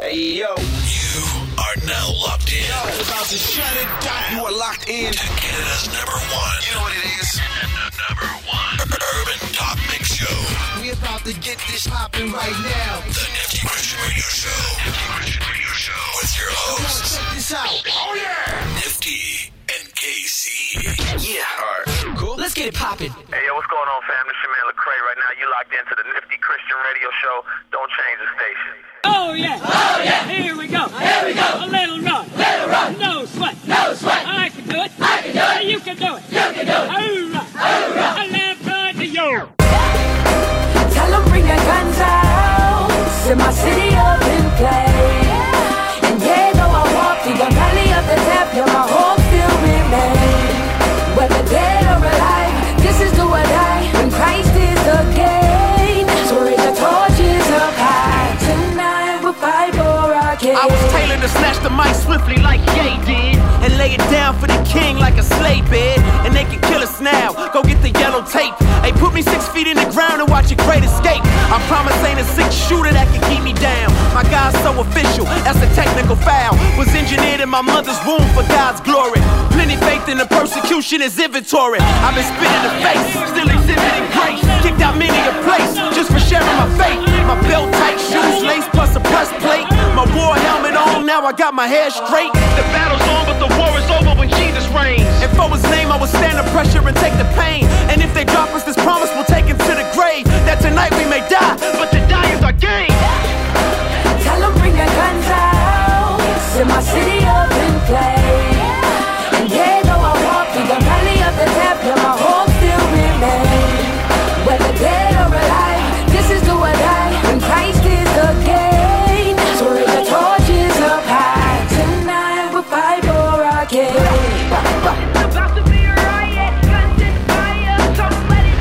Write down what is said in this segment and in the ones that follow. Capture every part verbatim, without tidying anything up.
Hey, yo. You are now locked in. Yo, we're about to shut it down. You are locked in to Canada's number one. You know what it is? Number one. Urban Talk Mix Show. We about to get this popping right now. The Nifty Christian Radio Show. Nifty Christian Radio Show. With your hosts. Come on, check this out. Oh, yeah. Nifty and K C. Yeah. All right. Cool. Let's get it popping. Hey, yo, what's going on, fam? This your man Lecrae right now. You locked into the Nifty Christian Radio Show. Don't change the station. Oh, yeah. Oh, yeah. Here we go. Here we go. A little run. Little run. No sweat. No sweat. I can do it. I can do it. You can do it. You can do it. Hoorah. Hoorah. A left run to you. Tell them bring their guns out. Set my city up in play. And yeah, though I walk through the valley of the death, yeah, my hope still remains. Whether dead or alive, this is do or die. When Christ is the gain. So raise the torches up high. Tonight we'll fight for our king. I was tailored to snatch the mic swiftly like Ye did, and lay it down for the king like a slave bed. And they can kill us now, go get the yellow tape. Hey, put me six feet in the ground and watch a great escape. I promise ain't a six shooter that can keep me down. My God's so official, that's a technical foul. Was engineered in my mother's womb for God's glory. Plenty faith in the persecution is inventory. I've been spit in the face, still exhibiting grace. Kicked out many a place, just for sharing my faith. My belt tight shoes, lace plus a breastplate. My war helmet on, now I got my hair straight. The battle's on, but the war is over when Jesus reigns. And for his name, I will stand the pressure and take the pain. And if they drop us this promise, we'll take him to the grave. That tonight we may die, but to die is our game. Tell them bring their guns out. Set my city up in play. And yeah, though I walk through the valley of the death, yeah, my hope still remains. Whether dead or alive, this is do or die. When Christ is the gain. So raise the torches up high. Tonight we'll fight for our king. It's about to be a riot. Guns in fire, so let it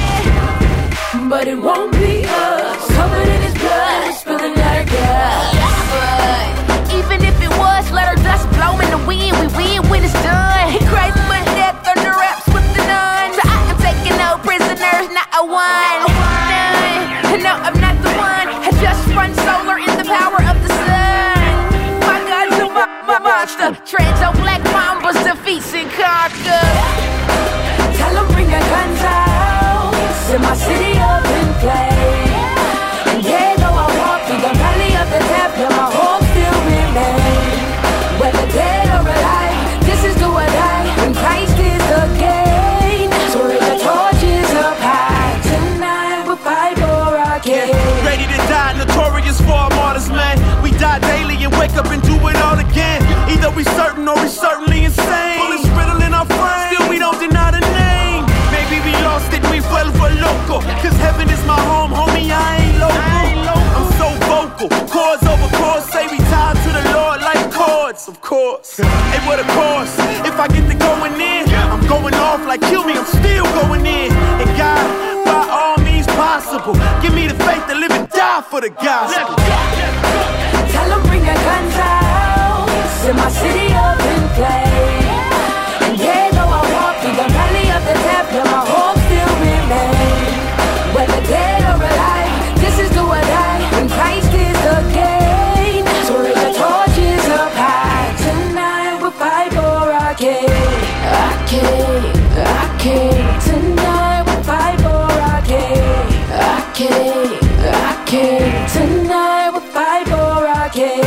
die. But it won't be us. Covered in his blood, spilling like gas. But even if it was, let our dust blow in the wind. We win when it's done. Christ put death under wraps with the nuns. I am taking no prisoners, not a one. None. No, I'm not the one. I just run solar in the power of the sun. My God's a mo- mo- monster. Treads on black mambas, defeats and conquers. Tell them bring their guns out. Set my city up in play. And yeah, though I walk through the valley of the death, yeah, my hope still remains. Whether dead or alive, this is do or die. When Christ is the gain. So raise the torches up high. Tonight we'll fight for our king. Yeah, ready to die, notorious for our martyrs, man. We die daily and wake up and do it all again. Either we certain or we certainly insane. Bullets riddling our frames, still we don't deny the name. Maybe we lost it, we vuelvo loco. Cause heaven is my home, homie, I ain't local. I'm so vocal, chords over chords, say we tied to the Lord like chords, of course. Hey, what a course, if I get to going in, I'm going off like kill me, I'm still going in. And God, by all means possible, give me the faith to live and die for the gospel. Tell them bring their guns out. Set my city up in play. And yeah, though I walk through the valley of the death, yeah, my hope still remains. Whether dead or alive, this is do or die. When Christ is the gain. So raise the torches up high. Tonight we'll fight for our king. Our king, our king. Tonight we'll fight for our king. Our king, our king. Tonight we'll fight for our king.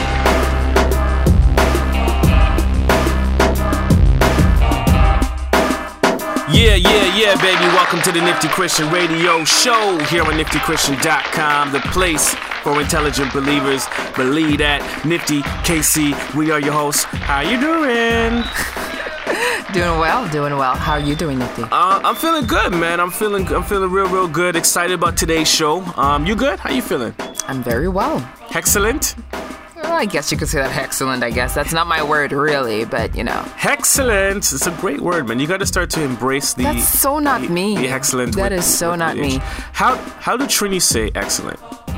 Yeah, yeah, yeah, baby. Welcome to the Nifty Christian Radio Show here on nifty christian dot com, the place for intelligent believers. Believe that. Nifty, K C, we are your hosts. How you doing? Doing well, doing well. How are you doing, Nifty? Uh, I'm feeling good, man. I'm feeling, I'm feeling real, real good. Excited about today's show. Um, you good? How you feeling? I'm very well. Excellent. Well, I guess you could say that excellent, I guess. That's not my word, really, but, you know. Excellent. It's a great word, man. You got to start to embrace the... That's so not the, me. The excellent. That with, is so not me. How how do Trini say excellent?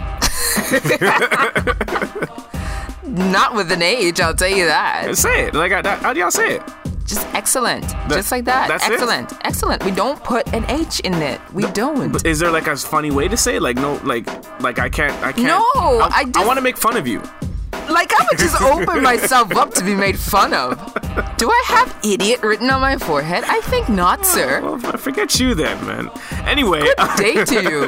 Not with an H, I'll tell you that. Say it. Like, how do y'all say it? Just excellent. That, Just like that. That's excellent. It? Excellent. We don't put an H in it. We no, don't. But is there like a funny way to say it? Like, no, like, like I can't, I can't. No, I, I just... I want to make fun of you. Like, I would just open myself up to be made fun of. Do I have idiot written on my forehead? I think not, sir. Well, I forget you then, man. Anyway. Good day to you.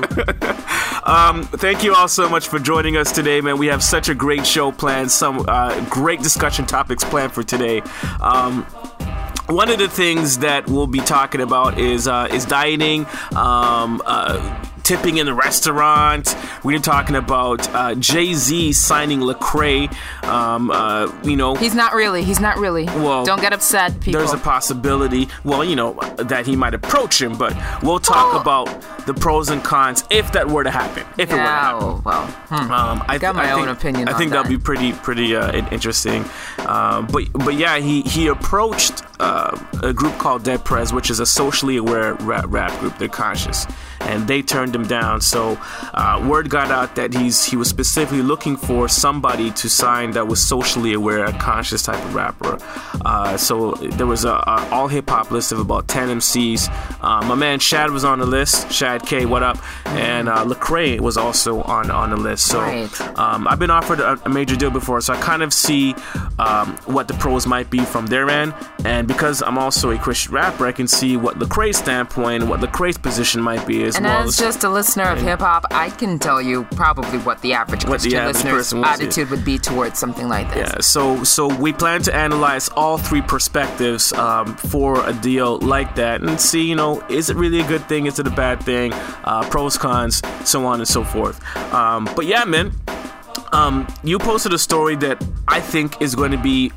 um, thank you all so much for joining us today, man. We have such a great show planned, some uh, great discussion topics planned for today. Um, One of the things that we'll be talking about is uh, is dieting, um, uh, tipping in the restaurant. We're talking about uh, Jay-Z signing Lecrae. Um, uh, you know, he's not really. He's not really. Well, don't get upset, people. There's a possibility. Well, you know, that he might approach him, but we'll talk oh. about the pros and cons if that were to happen. If yeah, it were to happen. Well, hmm. um, I got th- my I own think, opinion. I on think that. that'll be pretty, pretty uh, interesting. Um, but but yeah, he he approached uh, a group called Dead Prez, which is a socially aware rap, rap group. They're conscious, and they turned him down. So uh, word got out that he's he was specifically looking for somebody to sign that was socially aware, a conscious type of rapper. Uh, so there was a, a all hip hop list of about ten M Cs. Uh, my man Shad was on the list. Shad K, what up? And uh, Lecrae was also on on the list. So right. um, I've been offered a, a major deal before, so I kind of see um, what the pros might be from their end. And because I'm also a Christian rapper, I can see what Lecrae's standpoint, what Lecrae's position might be as and well. And as just a listener of hip hop, I can tell you probably what the average what Christian the average listener's would attitude would be towards something like this. Yeah, so so we plan to analyze all three perspectives um, for a deal like that and see, you know, is it really a good thing? Is it a bad thing? Uh, pros, cons, so on and so forth. Um, but yeah, man, um, you posted a story that I think is going to be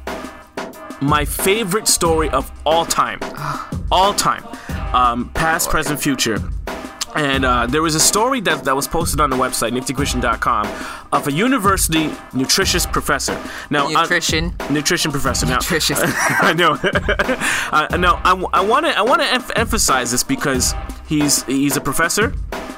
my favorite story of all time. All time. Um, past, present, future. And uh, there was a story that, that was posted on the website, nifty christian dot com, of a university nutritious professor. Now, nutrition, uh, nutrition professor. Now, nutritious. I know. uh, now, I want to I want to em- emphasize this because he's he's a professor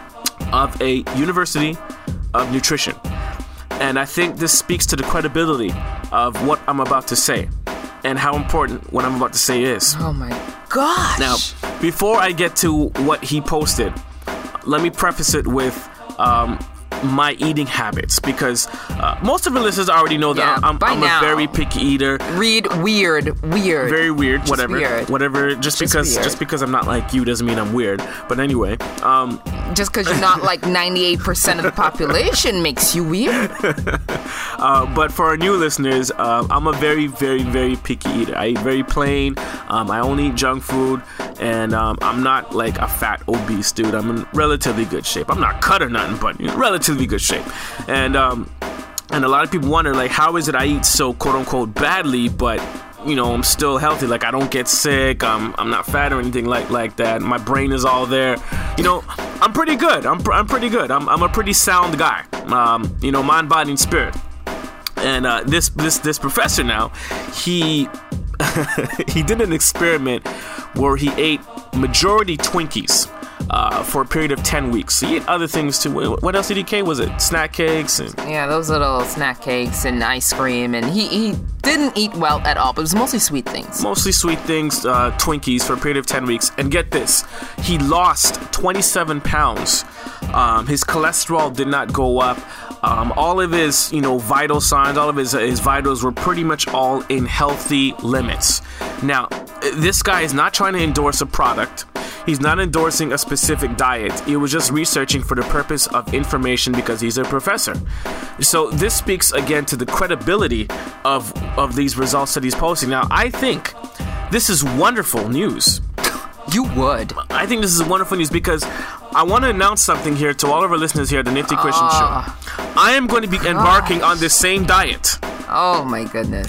of a university of nutrition, and I think this speaks to the credibility of what I'm about to say and how important what I'm about to say is. Oh my gosh! Now, before I get to what he posted, let me preface it with um, my eating habits, because uh, most of the listeners already know that yeah, I'm, by I'm now, a very picky eater. Read weird, weird. Very weird, just whatever. Weird. Whatever. Just, just because weird. just because I'm not like you doesn't mean I'm weird. But anyway. Um, just because you're not like ninety-eight percent of the population makes you weird. uh, but for our new listeners, uh, I'm a very, very, very picky eater. I eat very plain. Um, I only eat junk food. And um, I'm not like a fat, obese dude. I'm in relatively good shape. I'm not cut or nothing, but in relatively good shape. And um, and a lot of people wonder, like, how is it I eat so quote unquote badly, but you know I'm still healthy? Like I don't get sick. I'm I'm not fat or anything like like that. My brain is all there. You know, I'm pretty good. I'm pr- I'm pretty good. I'm I'm a pretty sound guy. Um, you know, mind, body, and spirit. And uh, this this this professor now, he he did an experiment where he ate majority Twinkies uh, for a period of ten weeks. He ate other things too. What else did he eat? Was it snack cakes? And yeah, those little snack cakes and ice cream. And he, he didn't eat well at all, but it was mostly sweet things. Mostly sweet things, uh, Twinkies for a period of ten weeks. And get this, he lost twenty-seven pounds. Um, his cholesterol did not go up. Um, all of his, you know, vital signs, all of his his vitals were pretty much all in healthy limits. Now, this guy is not trying to endorse a product. He's not endorsing a specific diet. He was just researching for the purpose of information because he's a professor. So this speaks again to the credibility of of these results that he's posting. Now, I think this is wonderful news. You would. I think this is wonderful news because I want to announce something here to all of our listeners here at the Nifty Christian uh, Show. I am going to be gosh. embarking on this same diet. Oh my goodness.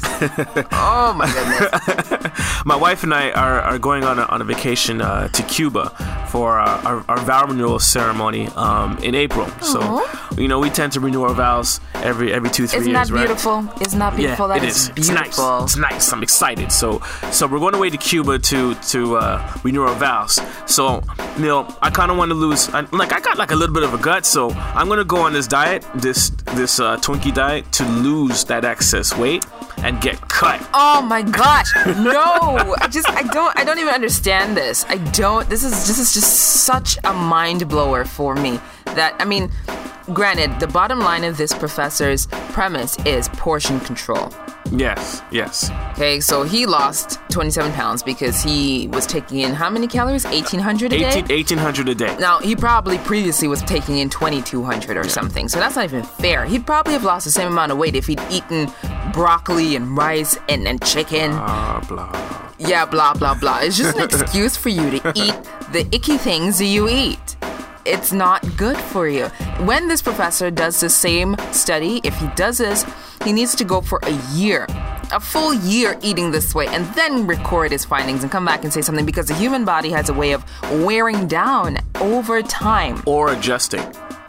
Oh my goodness. My wife and I are, are going on a, on a vacation uh, to Cuba for uh, our, our vow renewal ceremony um, in April. Aww. So, you know, we tend to renew our vows every every two, three Isn't years, that right? beautiful? Isn't that beautiful? Yeah, that it is, is. beautiful. It's nice. It's nice. I'm excited. So, so we're going away to Cuba to to uh, renew our vows. So, you know, I kind of want to lose. I, like, I got like a little bit of a gut, so I'm going to go on this diet, this this uh, Twinkie diet, to lose that excess weight and get cut. Oh my gosh. No. I just I don't I don't even understand this. I don't this is this is just such a mind blower for me. That I mean, granted, the bottom line of this professor's premise is portion control. Yes, yes. Okay, so he lost twenty-seven pounds because he was taking in how many calories? eighteen hundred a day? eighteen, eighteen hundred a day. Now, he probably previously was taking in twenty-two hundred or something, so that's not even fair. He'd probably have lost the same amount of weight if he'd eaten broccoli and rice and, and chicken. Blah, blah. Yeah, blah, blah, blah. It's just an excuse for you to eat the icky things you eat. It's not good for you. When this professor does the same study, if he does this, he needs to go for a year, a full year eating this way, and then record his findings and come back and say something, because the human body has a way of wearing down over time. Or adjusting.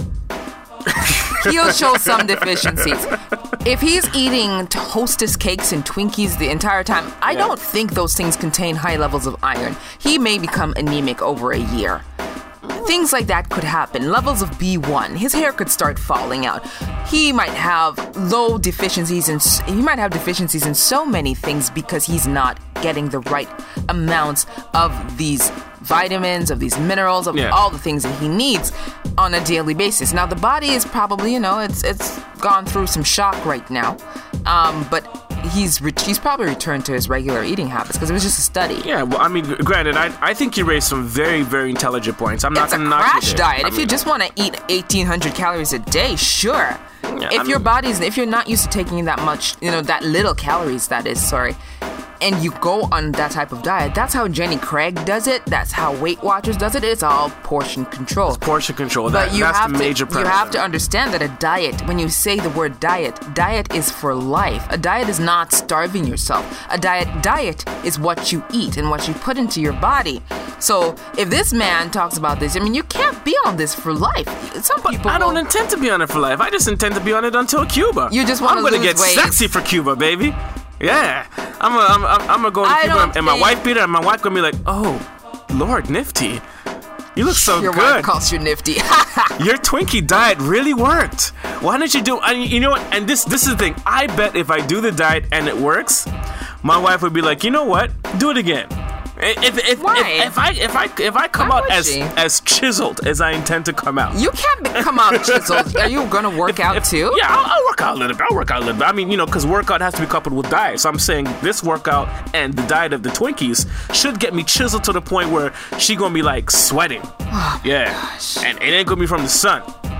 He'll show some deficiencies. If he's eating Hostess cakes and Twinkies the entire time, I Yeah. don't think those things contain high levels of iron. He may become anemic over a year. Things like that could happen. Levels of B one. His hair could start falling out. He might have low deficiencies in he might have deficiencies in so many things because he's not getting the right amounts of these vitamins, of these minerals, of Yeah. all the things that he needs on a daily basis. Now the body is probably, you know, it's it's gone through some shock right now. Um, but he's re- he's probably returned to his regular eating habits because it was just a study. Yeah, well, I mean, granted, I, I think you raised some very, very intelligent points. I'm not It's a going to knock you crash there. diet. I If mean, you just want to eat eighteen hundred calories a day, sure. Yeah, if I your mean- body's, if you're not used to taking that much, you know, that little calories, that is, sorry, and you go on that type of diet, that's how Jenny Craig does it. That's how Weight Watchers does it. It's all portion control. portion control. But That, you that's have the major to you premise. have to understand that a diet, when you say the word diet, diet is for life. A diet is not starving yourself. A diet diet is what you eat and what you put into your body. So if this man talks about this, I mean, you can't be on this for life. Some people I don't will- intend to be on it for life. I just intend to be on it until Cuba. You just wanna I'm gonna lose get weight. sexy for Cuba, baby. Yeah, I'm gonna I'm, I'm, I'm gonna go to I Cuba don't and my think- wife beater, and my wife gonna be like, "Oh, Lord Nifty, you look so Your good. wife calls you nifty. Your Twinkie diet really worked. Why don't you do? I mean, you know what? And this this is the thing. I bet if I do the diet and it works, my wife would be like, you know what? Do it again. If if Why? if, if I if I if I come Why out would as she? as chiseled as I intend to come out. You can't be- come out chiseled. Are you gonna work out If- too? Yeah, I'll, I'll work out a little bit. I'll work out a little bit. I mean, you know, because workout has to be coupled with diet. So I'm saying this workout and the diet of the Twinkies should get me chiseled to the point where she gonna be like sweating. Oh, yeah, and it ain't gonna be from the sun.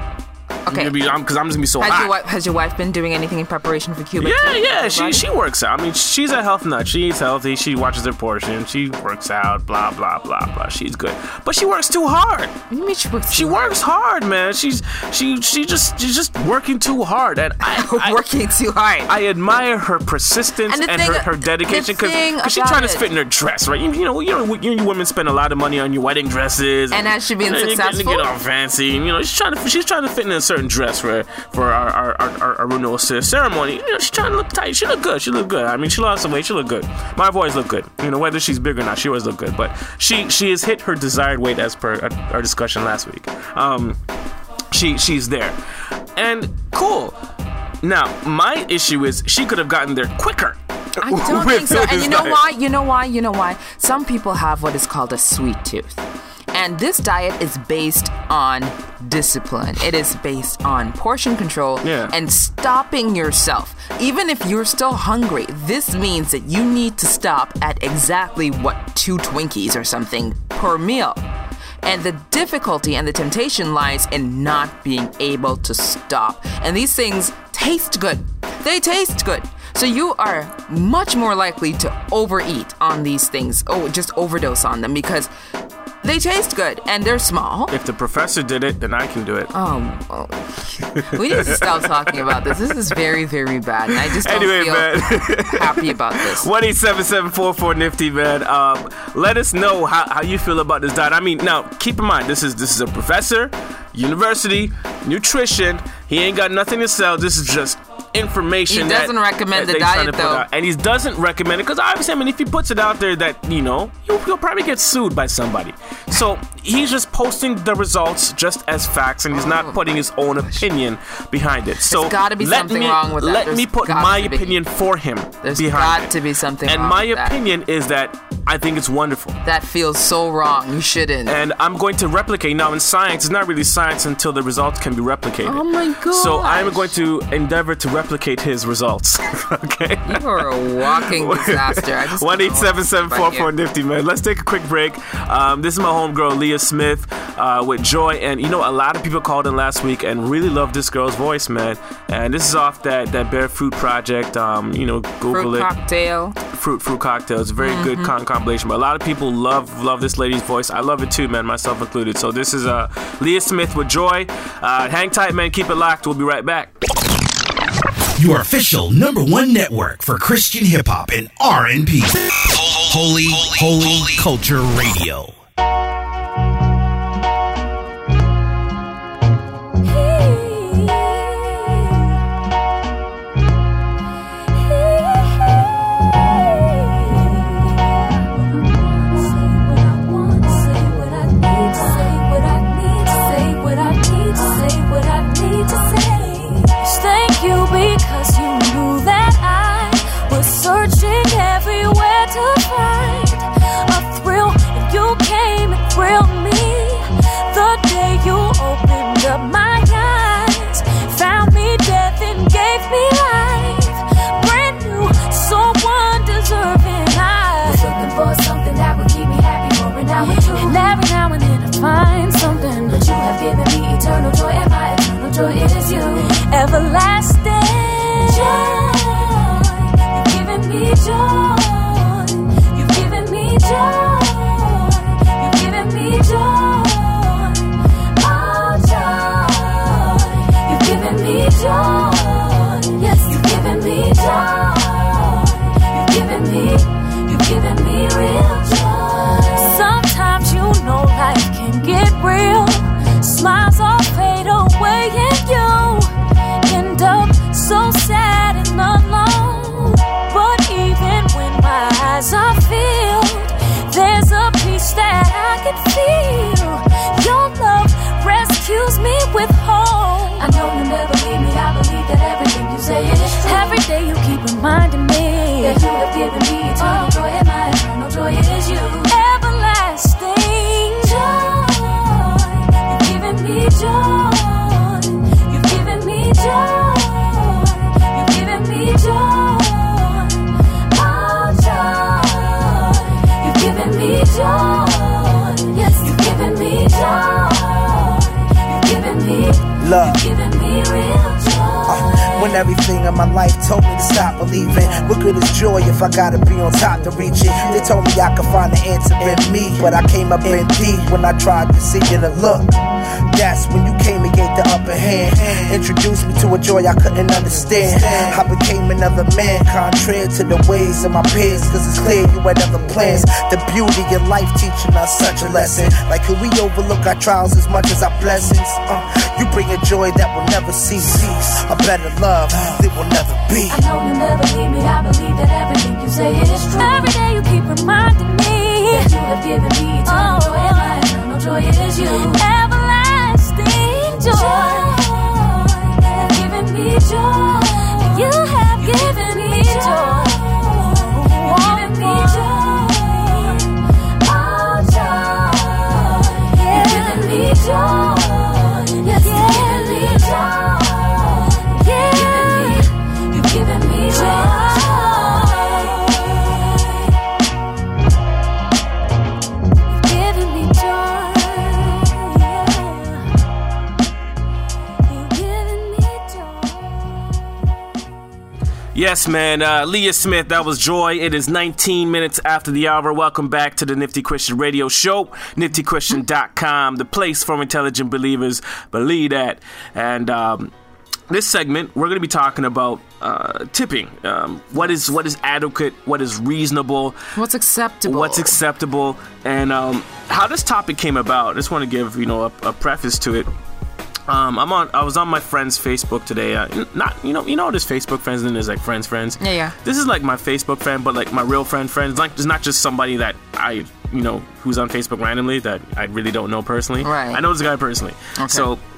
Okay. Because I'm, 'cause I'm just gonna be so Has hot. your, wife, has your wife been doing anything in preparation for Cuba? Yeah, too? yeah, Your she body? she works out. I mean, she's a health nut. She eats healthy. She watches her portion. She works out. Blah blah blah blah. She's good, but she works too hard. What do you mean she works? She works hard, man. She's she she just she's just working too hard, and I, I working too hard. I admire her persistence And and, the thing- her, her dedication the thing because she's about trying to it- fit in her dress, right? You, you know, you know, you, you women spend a lot of money on your wedding dresses, And has she been you know, you get- successful? You get all fancy, and you know, she's trying to she's trying to fit in a certain dress for for our our, our, our, our renewal ceremony. You know, she's trying to look tight. She look good. She look good. I mean, she lost some weight. She look good. My boys look good. You know, whether she's big or not, she always look good. But she she has hit her desired weight as per our, our discussion last week. Um, she she's there, and cool. Now, my issue is she could have gotten there quicker. I don't with think so. And this you know diet. why? You know why? You know why? Some people have what is called a sweet tooth. And this diet is based on discipline. It is based on portion control Yeah. and stopping yourself. Even if you're still hungry, this means that you need to stop at exactly, what, two Twinkies or something per meal. And the difficulty and the temptation lies in not being able to stop. And these things taste good. They taste good. So you are much more likely to overeat on these things. Oh, just overdose on them because they taste good and they're small. If the professor did it, then I can do it. Um, oh, we need to stop talking about this. This is very, very bad, and I just don't Anyway, feel man. happy about this. one eight seven seven four four nifty, man. Um, let us know how, how you feel about this diet. I mean, now keep in mind this is this is a professor, university, nutrition. He ain't got nothing to sell. This is just information. He doesn't that, recommend that the they trying diet, to put though. out. And he doesn't recommend it because obviously, I mean, if he puts it out there, that you know, he'll, he'll probably get sued by somebody. So he's just posting the results just as facts, and he's not Oh, putting his own opinion behind it. So There's gotta be let something me, wrong with that. Let There's me put gotta my to be. opinion for him There's behind got it. to be something And wrong my with that. opinion is that I think it's wonderful. That feels so wrong. You shouldn't. And I'm going to replicate. Now, in science, it's not really science until the results can be replicated. Oh my god. So I'm going to endeavor to replicate his results. Okay? You are a walking disaster. I just one eight seven seven four four Nifty, man. Let's take a quick break. Um, this is my homegirl, Leah Smith, uh, with Joy. And, you know, a lot of people called in last week and really loved this girl's voice, man. And this is off that, that Bare Fruit project. Um, you know, Google fruit it. Cocktail. Fruit Fruit Cocktail. It's a very Mm-hmm. good con- compilation. But a lot of people love love this lady's voice. I love it too, man, myself included. So this is uh, Leah Smith with Joy. Uh, hang tight, man. Keep it locked. We'll be right back. Your official number one network for Christian hip hop and R and B. Holy, holy, holy Culture Radio. Searching everywhere to find a thrill, and you came and thrilled me. The day you opened up my eyes, found me death and gave me life. Brand new, so undeserving. I was looking for something that would keep me happy for an hour or two. And every now and then I find something, but you have given me eternal joy, and my eternal joy is you. Everlasting joy. Me joy. You've given me joy. You've given me joy. Oh, joy. You've given me joy. Yes, you've given me joy. You've given me, you've given me real joy. Sometimes you know life can get real. Smiles all fade away and you end up so sad and alone. But even when my eyes are filled, there's a peace that I can feel. Your love rescues me with hope. I know you never leave me. I believe that everything you say is true. Every day you keep reminding me that you have given me eternal joy, and my eternal joy is you. Everlasting joy. You've given me joy. You've given me joy. You've given me joy. Given me joy. Yes, you've given me joy. You've given me love. You've given me real joy. Uh, when everything in my life told me to stop believing, what good is joy if I gotta be on top to reach it? They told me I could find the answer in me, but I came up in deep when I tried to see it and look. That's when you came and gave the upper hand. Introduced me to a joy I couldn't understand. I became another man, contrary to the ways of my peers. Cause it's clear you had other plans. The beauty of life teaching us such a lesson. Like could we overlook our trials as much as our blessings? Uh, you bring a joy that will never cease. A better love that will never be. I know you never leave me. I believe that everything you say is true. Every day you keep reminding me that you have given me eternal joy, and my eternal joy is you. Everlasting joy. You've given me joy. You have given me joy. You've given me joy. Oh, joy. You've given me joy. Yes, you've given me joy. Yeah. You've given me joy. Yes, man. Uh, Leah Smith, that was Joy. It is nineteen minutes after the hour. Welcome back to the Nifty Christian Radio Show. nifty christian dot com, the place for intelligent believers. Believe that. And um, this segment, we're going to be talking about uh, tipping. Um, what is what is adequate? What is reasonable? What's acceptable? What's acceptable? And um, how this topic came about. I just want to give you know a, a preface to it. Um, I'm on. I was on my friend's Facebook today. Uh, not, you know, you know, there's Facebook friends and there's like friends, friends. Yeah, yeah. This is like my Facebook friend, but like my real friend, friend. It's like it's not just somebody that I, you know, who's on Facebook randomly that I really don't know personally. Right. I know this guy personally. Okay. So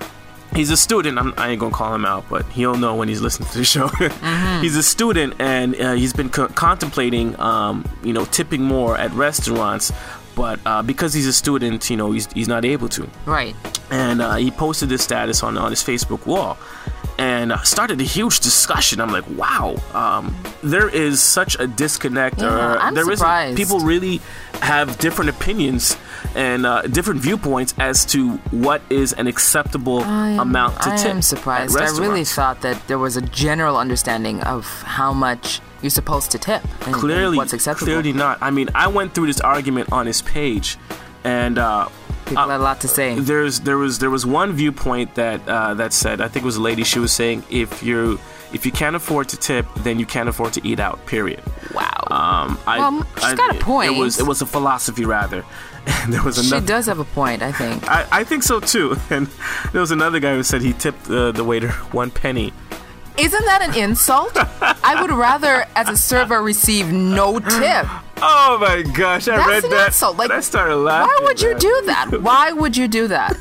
he's a student. I'm, I ain't gonna call him out, but he'll know when he's listening to the show. Mm-hmm. He's a student, and uh, he's been co- contemplating, um, you know, tipping more at restaurants. But uh, because he's a student, you know, he's he's not able to. Right. And uh, he posted this status on on his Facebook wall, and uh, started a huge discussion. I'm like, wow, um, there is such a disconnect. Yeah, or I'm there surprised. People really have different opinions and uh, different viewpoints as to what is an acceptable I'm, amount to I tip. am surprised. I really thought that there was a general understanding of how much you're supposed to tip and, clearly, and what's acceptable. Clearly not. I mean, I went through this argument on his page, and uh, people uh, had a lot to say. There's there was there was one viewpoint that uh, that said, I think it was a lady. She was saying, if you if you can't afford to tip, then you can't afford to eat out. Period. Wow. Um, I, well, she's I, got a point. It was it was a philosophy rather. And there was another, she does have a point, I think. I, I think so too. And there was another guy who said he tipped uh, the waiter one penny. Isn't that an insult? I would rather, as a server, receive no tip. Oh my gosh, I That's read an that. Insult. Like, I started laughing. Why would you man. do that? Why would you do that?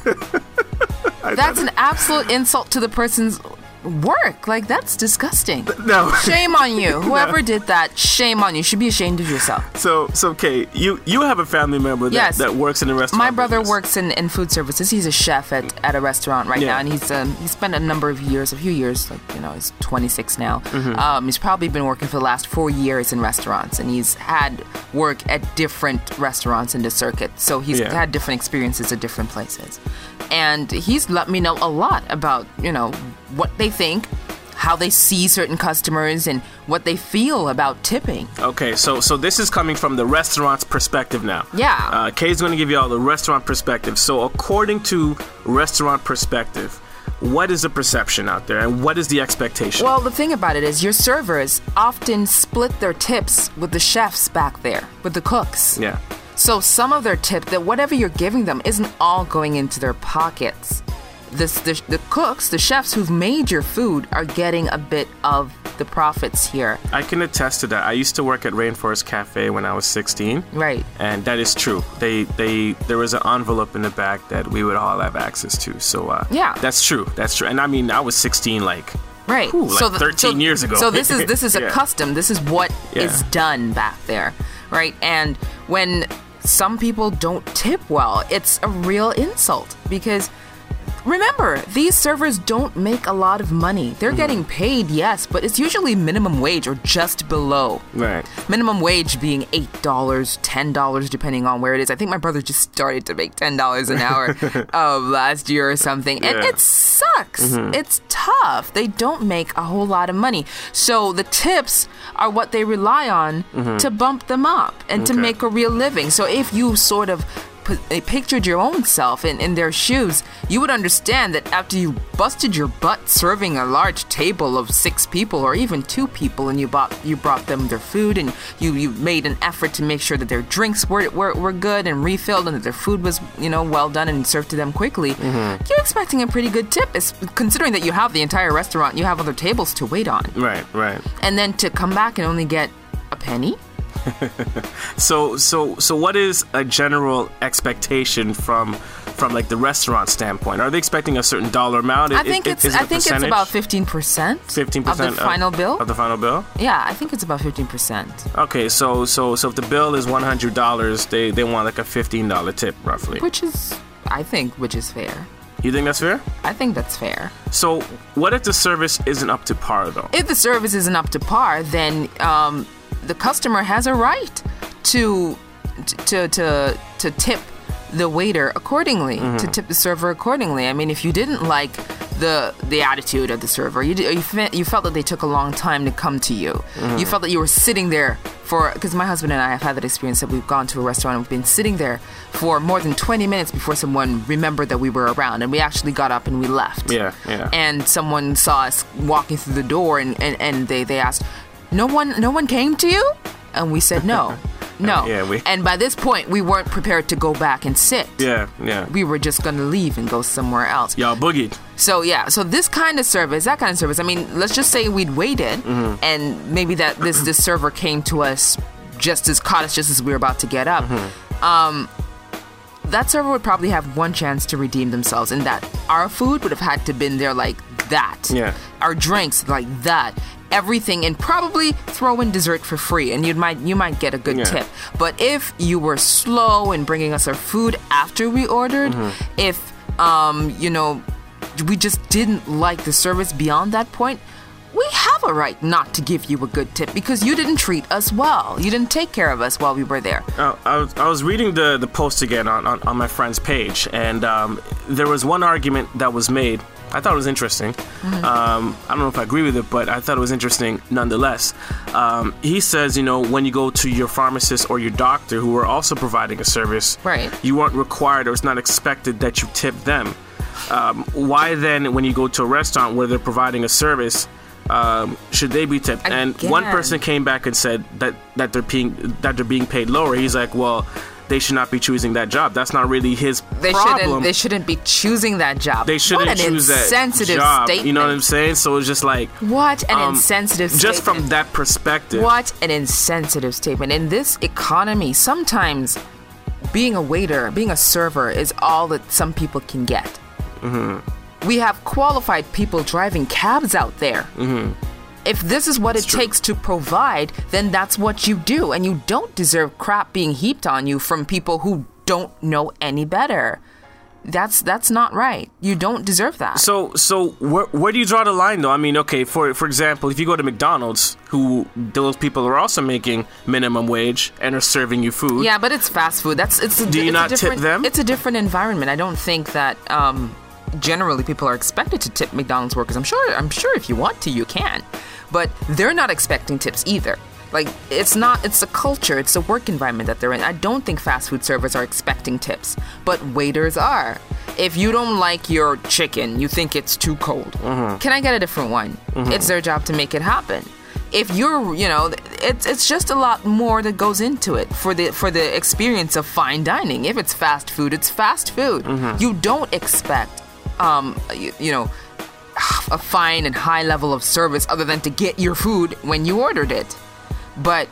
That's an absolute insult to the person's work. Like, that's disgusting. No. Shame on you. Whoever no. did that, shame on you. You should be ashamed of yourself. So, so okay, you you have a family member that, yes. that works in a restaurant. My brother business. works in, in food services. He's a chef at, at a restaurant right yeah. now, and he's um, he's spent a number of years, a few years, like, you know, he's twenty-six now. Mm-hmm. Um, he's probably been working for the last four years in restaurants, and he's had work at different restaurants in the circuit. So he's yeah. had different experiences at different places. And he's let me know a lot about, you know, what they think, how they see certain customers, and what they feel about tipping. Okay, so so this is coming from the restaurant's perspective now. Yeah. Uh, Kay's going to give you all the restaurant perspective. So according to restaurant perspective, what is the perception out there, and what is the expectation? Well, the thing about it is your servers often split their tips with the chefs back there, with the cooks. Yeah. So some of their tip, that whatever you're giving them isn't all going into their pockets. This, the, the cooks, the chefs who've made your food are getting a bit of the profits here. I can attest to that. I used to work at Rainforest Cafe when I was sixteen. Right. And that is true. They they there was an envelope in the back that we would all have access to. So uh, yeah, that's true. That's true. And I mean, I was sixteen, like right, whew, like so the, thirteen so, years ago. So this is this is yeah. a custom. This is what yeah. is done back there, right? And when some people don't tip well, it's a real insult because. Remember, these servers don't make a lot of money. They're mm-hmm. getting paid, yes, but it's usually minimum wage or just below. Right. Minimum wage being eight dollars, ten dollars, depending on where it is. I think my brother just started to make ten dollars an hour uh, last year or something. And yeah. it sucks. Mm-hmm. It's tough. They don't make a whole lot of money. So the tips are what they rely on mm-hmm. to bump them up and okay. to make a real living. So if you sort of pictured your own self in, in their shoes, you would understand that after you busted your butt serving a large table of six people or even two people, and you bought you brought them their food, and you, you made an effort to make sure that their drinks were, were were good and refilled, and that their food was, you know, well done and served to them quickly, mm-hmm. you're expecting a pretty good tip, considering that you have the entire restaurant, you have other tables to wait on. Right, right. And then to come back and only get a penny? so so so what is a general expectation from from like the restaurant standpoint? Are they expecting a certain dollar amount? I think it, it's it I think it's about fifteen percent fifteen percent of the final of, bill. Of the final bill? Yeah, I think it's about fifteen percent. Okay, so so so if the bill is one hundred dollars, they they want like a fifteen dollars tip roughly. Which is I think which is fair. You think that's fair? I think that's fair. So what if the service isn't up to par though? If the service isn't up to par, then um the customer has a right to to to to tip the waiter accordingly, mm-hmm. to tip the server accordingly. I mean, if you didn't like the the attitude of the server, you you, fe- you felt that they took a long time to come to you. Mm-hmm. You felt that you were sitting there for, because my husband and I have had that experience that we've gone to a restaurant and we've been sitting there for more than twenty minutes before someone remembered that we were around, and we actually got up and we left. Yeah, yeah. And someone saw us walking through the door, and, and, and they, they asked, No one, no one came to you? And we said no, no. Yeah, we... And by this point, we weren't prepared to go back and sit. Yeah, yeah. We were just going to leave and go somewhere else. Y'all boogied. So yeah, so this kind of service, that kind of service. I mean, let's just say we'd waited, mm-hmm. and maybe that this this server came to us just as caught us just as we were about to get up. Mm-hmm. Um, that server would probably have one chance to redeem themselves, in that our food would have had to been there like that. Yeah. Our drinks like that. Everything, and probably throw in dessert for free, and you might you might get a good Yeah. tip. But if you were slow in bringing us our food after we ordered, Mm-hmm. if um you know we just didn't like the service beyond that point, we have a right not to give you a good tip because you didn't treat us well. You didn't take care of us while we were there. Uh, I, was, I was reading the, the post again on, on, on my friend's page, and um, there was one argument that was made. I thought it was interesting. Mm-hmm. Um, I don't know if I agree with it, but I thought it was interesting nonetheless. Um, he says, you know, when you go to your pharmacist or your doctor who are also providing a service, Right. you weren't required or it's not expected that you tip them. Um, why then, when you go to a restaurant where they're providing a service, um, should they be tipped? And one Again. person came back and said that, that they're being that they're being paid lower. He's like, well, they should not be choosing that job. That's not really his They problem. shouldn't. They shouldn't be choosing that job. They shouldn't what an choose that insensitive job. statement. You know what I'm saying? So it's just like What an um, insensitive just statement. from that perspective. What an insensitive statement. In this economy, sometimes being a waiter, being a server is all that some people can get. Mm-hmm. We have qualified people driving cabs out there. Mm-hmm. If this is what It's it true. takes to provide, then that's what you do. And you don't deserve crap being heaped on you from people who don't know any better. That's that's not right. You don't deserve that. So so where where do you draw the line though? I mean, okay, for for example, if you go to McDonald's, who those people are also making minimum wage and are serving you food. Yeah, but it's fast food. That's it's. A, Do you it's not a tip different, them? It's a different environment. I don't think that um, generally people are expected to tip McDonald's workers. I'm sure. I'm sure if you want to, you can, but they're not expecting tips either. Like it's not. It's a culture. It's a work environment that they're in. I don't think fast food servers are expecting tips, but waiters are. If you don't like your chicken, you think it's too cold. Mm-hmm. Can I get a different one? Mhm. It's their job to make it happen. If you're, you know, it's it's just a lot more that goes into it for the for the experience of fine dining. If it's fast food, it's fast food. Mm-hmm. You don't expect, um, you, you know, a fine and high level of service other than to get your food when you ordered it. But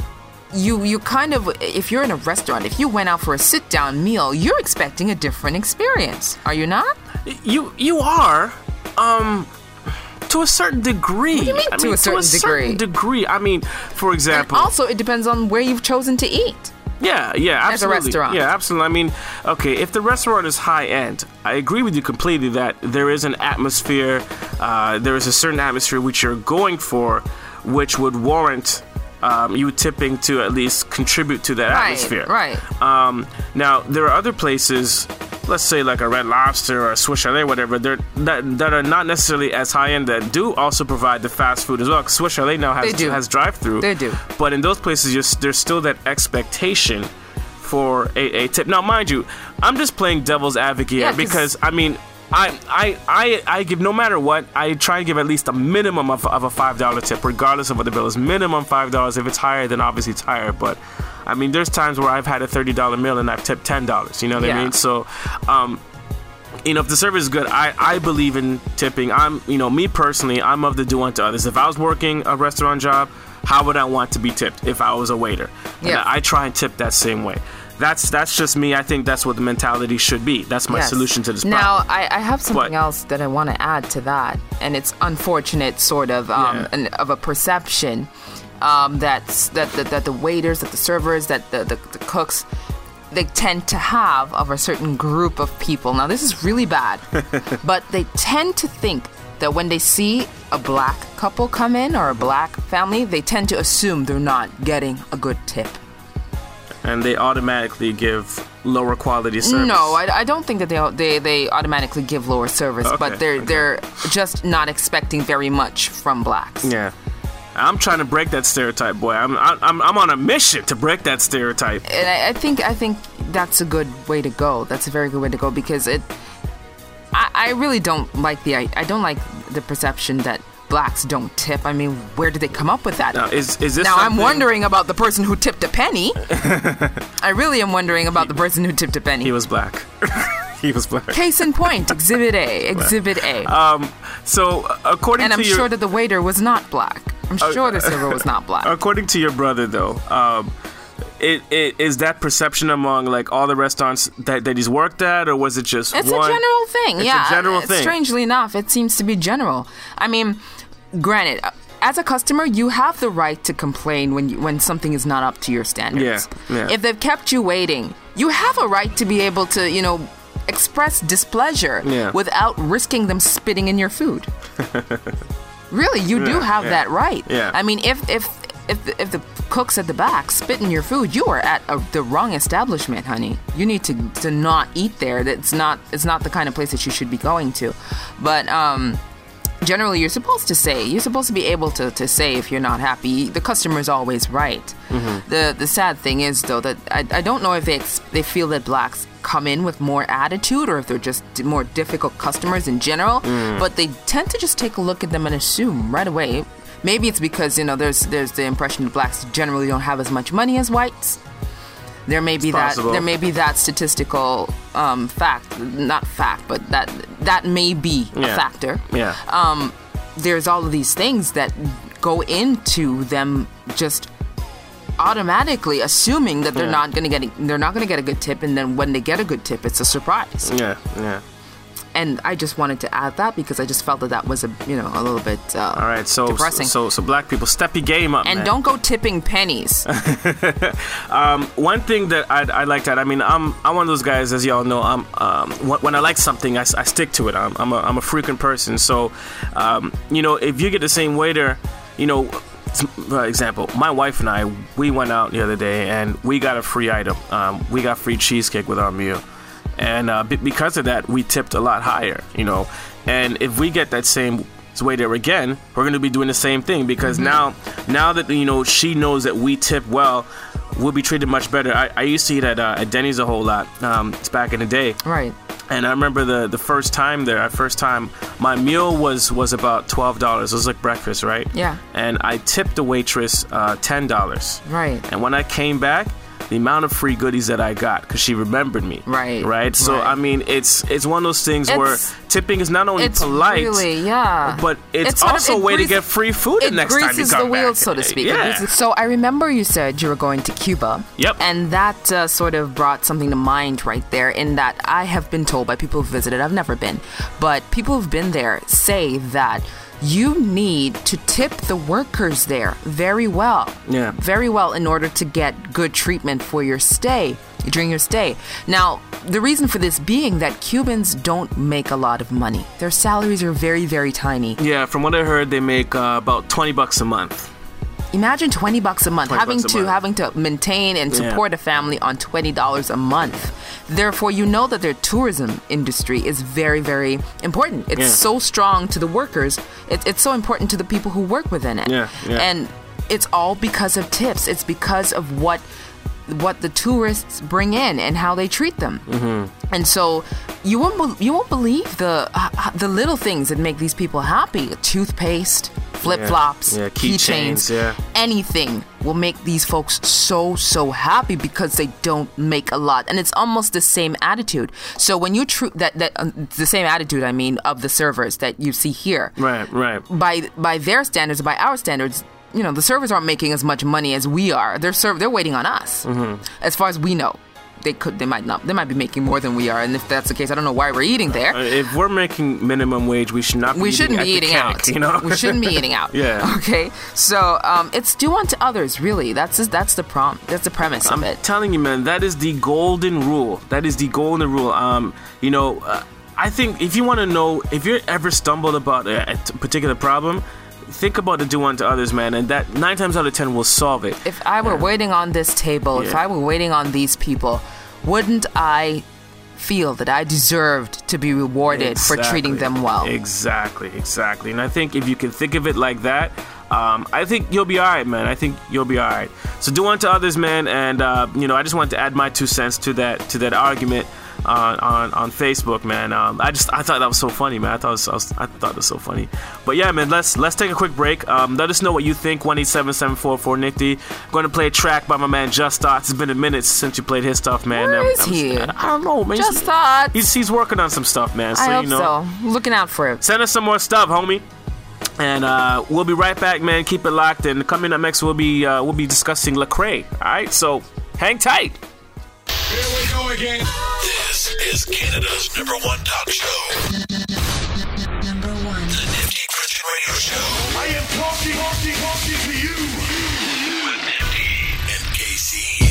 you you kind of, if you're in a restaurant, if you went out for a sit down meal, you're expecting a different experience. Are you not? You you are. Um. To a certain degree. What do you mean I to mean, a certain to a certain degree? I mean, for example. And also, it depends on where you've chosen to eat. Yeah, yeah, absolutely. As a restaurant. Yeah, absolutely. I mean, okay, if the restaurant is high end, I agree with you completely that there is an atmosphere, uh, there is a certain atmosphere which you're going for, which would warrant um, you tipping to at least contribute to that Right, atmosphere. right. Um, now, there are other places, let's say like a Red Lobster or a Swiss Chalet, whatever, they're, that, that are not necessarily as high end that do also provide the fast food as well. 'Cause Swiss Chalet now has, They do. has drive-through. They do. But in those places, you're, there's still that expectation for a, a tip. Now, mind you, I'm just playing devil's advocate Yeah, here 'cause- because, I mean, I, I, I, I give, no matter what, I try and give at least a minimum of, of a five dollar tip, regardless of what the bill is. Minimum five dollars. If it's higher, then obviously it's higher. But, I mean, there's times where I've had a thirty dollar meal and I've tipped ten dollars. You know what Yeah. I mean? So, um, you know, if the service is good, I, I believe in tipping. I'm, you know, me personally, I'm of the do unto others. If I was working a restaurant job, how would I want to be tipped if I was a waiter? And Yeah. I, I try and tip that same way. That's that's just me. I think that's what the mentality should be. That's my Yes. solution to this Now, problem. I, I have something What? else that I want to add to that, and it's unfortunate, sort of, um, Yeah. an, of a perception um, that's, that, that that the waiters, that the servers, that the, the, the cooks, they tend to have of a certain group of people. Now, this is really bad, but they tend to think that when they see a black couple come in or a black family, they tend to assume they're not getting a good tip. And they automatically give lower quality service. No, I, I don't think that they they they automatically give lower service, Okay, but they're okay. they're just not expecting very much from blacks. Yeah. I'm trying to break that stereotype, boy. I'm I'm I'm on a mission to break that stereotype. And I, I think I think that's a good way to go. That's a very good way to go because it. I, I really don't like the I, I don't like the perception that blacks don't tip. I mean, where did they come up with that? Now, is is this now I'm something- wondering about the person who tipped a penny. I really am wondering about the person who tipped a penny. He was black. He was black. Case in point, Exhibit A. Exhibit A. Um. So according and to I'm your, sure that the waiter was not black. I'm Uh, sure the server was not black. According to your brother, though, um, it, it is that perception among like all the restaurants that, that he's worked at, or was it just It's one? a general thing. It's yeah, a general uh, thing. Strangely enough, it seems to be general. I mean, granted, uh, as a customer, you have the right to complain when you, when something is not up to your standards. Yeah, yeah. If they've kept you waiting, you have a right to be able to, you know, express displeasure Yeah. without risking them spitting in your food. Really, you do Yeah, have yeah. that right. Yeah. I mean, if if if the, if the cooks at the back spit in your food, you are at a, the wrong establishment, honey. You need to to not eat there. That's not it's not the kind of place that you should be going to. But um, generally, you're supposed to say. You're supposed to be able to, to say if you're not happy. The customer's always right. Mm-hmm. The the sad thing is though that I, I don't know if they ex- they feel that blacks come in with more attitude or if they're just d- more difficult customers in general, Mm. but they tend to just take a look at them and assume right away. Maybe it's because, you know, there's there's the impression that blacks generally don't have as much money as whites. There may be It's that possible. there may be that statistical um, fact, not fact, but that that may be a Yeah. factor. Yeah. Um, there's all of these things that go into them just automatically assuming that they're Yeah. not going to get a, they're not going to get a good tip, and then when they get a good tip, it's a surprise. Yeah, yeah. And I just wanted to add that because I just felt that that was a you know a little bit uh, All right, so depressing. so so black people, step your game up, and man. don't go tipping pennies. Um, one thing that I'd, I like that, I mean, I'm I'm one of those guys, as y'all know. I'm um, wh- when I like something, I, s- I stick to it. I'm I'm a, I'm a frequent person. So, um, you know, if you get the same waiter, you know, s- for example, my wife and I, we went out the other day and we got a free item. Um, we got free cheesecake with our meal, and uh, b- because of that, we tipped a lot higher. You know, and if we get that same waiter again, we're going to be doing the same thing because now now that you know she knows that we tip well, we'll be treated much better. I, I used to eat at, uh, at Denny's a whole lot. Um, it's back in the day, Right. and I remember the, the first time there. First time, my meal was was about twelve dollars. It was like breakfast, right? Yeah. And I tipped the waitress uh, ten dollars. Right. And when I came back, the amount of free goodies that I got because she remembered me. Right. Right. So Right. I mean, it's it's one of those things where It's- tipping is not only It's polite, really, yeah. but it's, sort of- also it a way to greases- get free food the it next time you greases come the wheels, back. so to speak. It Yeah. greases- So I remember you said you were going to Cuba. Yep. And that uh, sort of brought something to mind right there in that I have been told by people who've visited, I've never been, but people who've been there say that you need to tip the workers there very well. Yeah. Very well in order to get good treatment for your stay, during your stay. Now, the reason for this being that Cubans don't make a lot of money. Their salaries are very, very tiny. Yeah, from what I heard, they make uh, about twenty bucks a month. Imagine twenty bucks a month, twenty having bucks a to month. having to maintain and Yeah. support a family on twenty dollars a month. Therefore, you know that their tourism industry is very, very important. It's Yeah. so strong to the workers. It, it's so important to the people who work within it. Yeah, yeah. And it's all because of tips. It's because of what what the tourists bring in and how they treat them. Mm-hmm. And so you won't be- you won't believe the uh, the little things that make these people happy. Toothpaste, flip flops, Yeah, keychains, keychains, yeah. anything will make these folks so so happy because they don't make a lot, and it's almost the same attitude. So when you tr- that that uh, the same attitude, I mean, of the servers that you see here, Right, right. by by their standards, by our standards, you know, the servers aren't making as much money as we are. They're serv- they're waiting on us. Mm-hmm. As far as we know, they could, they might not, they might be making more than we are. And if that's the case, I don't know why we're eating there. Uh, If we're making minimum wage, we should not be We eating shouldn't at be the eating keg, out. You know? We shouldn't be eating out. Yeah. Okay. So um, it's do unto others. Really, that's just, that's the prompt. That's the premise I'm of it. telling you, man, that is the golden rule. That is the golden rule. Um, you know, uh, I think if you want to know, if you're ever stumbled about a, a t- particular problem, think about the do unto others, man, and that nine times out of ten will solve it. If I were waiting on this table, if Yeah. I were waiting on these people, wouldn't I feel that I deserved to be rewarded for treating them well? Exactly, exactly. And I think if you can think of it like that, um, I think you'll be all right, man. I think you'll be all right. So do unto others, man. And uh, you know, I just wanted to add my two cents to that to that argument on on, on Facebook, man. Um, I just I thought that was so funny, man. I thought it was, I, was, I thought it was so funny. But yeah, man, let's let's take a quick break. Um, let us know what you think. One eight seven seven four four Nifty. I'm going to play a track by my man Just Thoughts. It's been a minute since you played his stuff, man. Where I'm- is I'm- he? I don't know, man. Just He's- Thoughts. He's he's working on some stuff, man. So I hope you know. so. Looking out for it. Send us some more stuff, homie. And uh, we'll be right back, man. Keep it locked. And coming up next, we'll be uh, we'll be discussing Lecrae. All right, so Hang tight. Here we go again. This is Canada's number one talk show. Number one. The Nifty Christian Radio Show. I am talking, talking, talking to you. With Nifty and K C.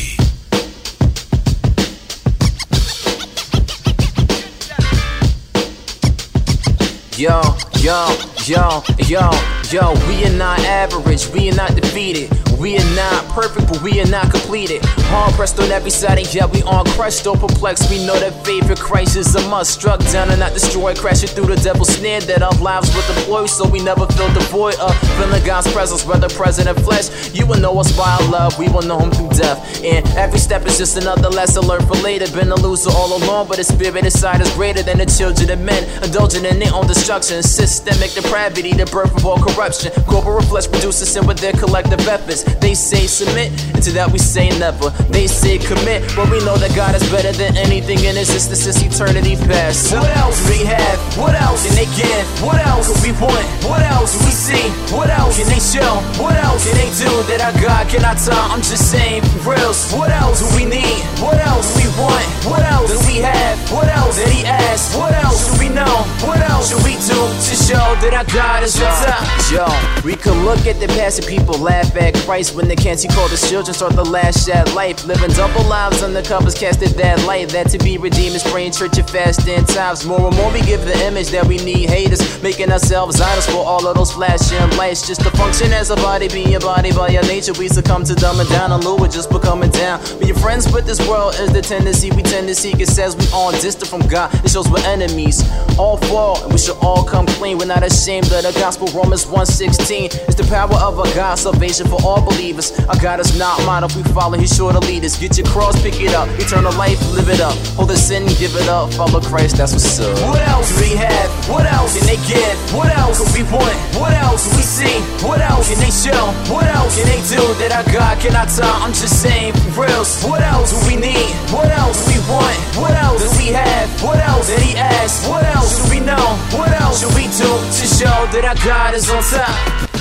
Yo, yo, yo, yo, yo, we are not average, we are not defeated. We are not perfect, but we are not completed. Hard pressed on every side, and yet we aren't crushed or perplexed. We know that faith in Christ is a must. Struck down and not destroyed, crashing through the devil's snare that our lives will deploy. So we never feel the void of feeling God's presence, whether present in flesh. You will know us by our love, we will know Him through death. And every step is just another lesson learned for later. Been a loser all along, but the spirit inside is greater than the children of men, indulging in their own destruction. Systemic depravity, the birth of all corruption. Corporal flesh produces sin with their collective efforts. They say submit, and to that we say never. They say commit, but we know that God is better than anything in existence since eternity past. What else do we have? What else can they give? What else do we want? What else do we see? What else can they show? What else can they do that our God cannot tell? I'm just saying for real. What else do we need? What else do we want? What else do we have? What else did He ask? What else do we know? What else should we do to show that our God is on top? Yo, we could look at the past and people laugh at Christ when they can't see called His children start the last shed life, living double lives under covers, casted that light that to be redeemed is praying church and fasting times. More and more we give the image that we need haters, making ourselves idols for all of those flashing lights. Just to function as a body, being a body by your nature, we succumb to dumbing down and lure just becoming down. Being friends with this world is the tendency we tend to seek. It says we all distant from God, it shows we're enemies. All fall and we should all come clean. We're not ashamed of the gospel. Romans one sixteen. It's the power of our God, salvation for all believers. Our God is not mine. If we follow, He's sure to lead us. Get your cross, pick it up. Eternal life, live it up. Hold the sin, give it up. Follow Christ, that's what's up. What else do we have? What else can they give? What else do we want? What else do we see? What else can they show? What else can they do that our God cannot tell? I'm just saying for real. What else do we need? What else do we want? What else do we have? What else did He ask? What else do we know? What else should we do to show that our God is on top?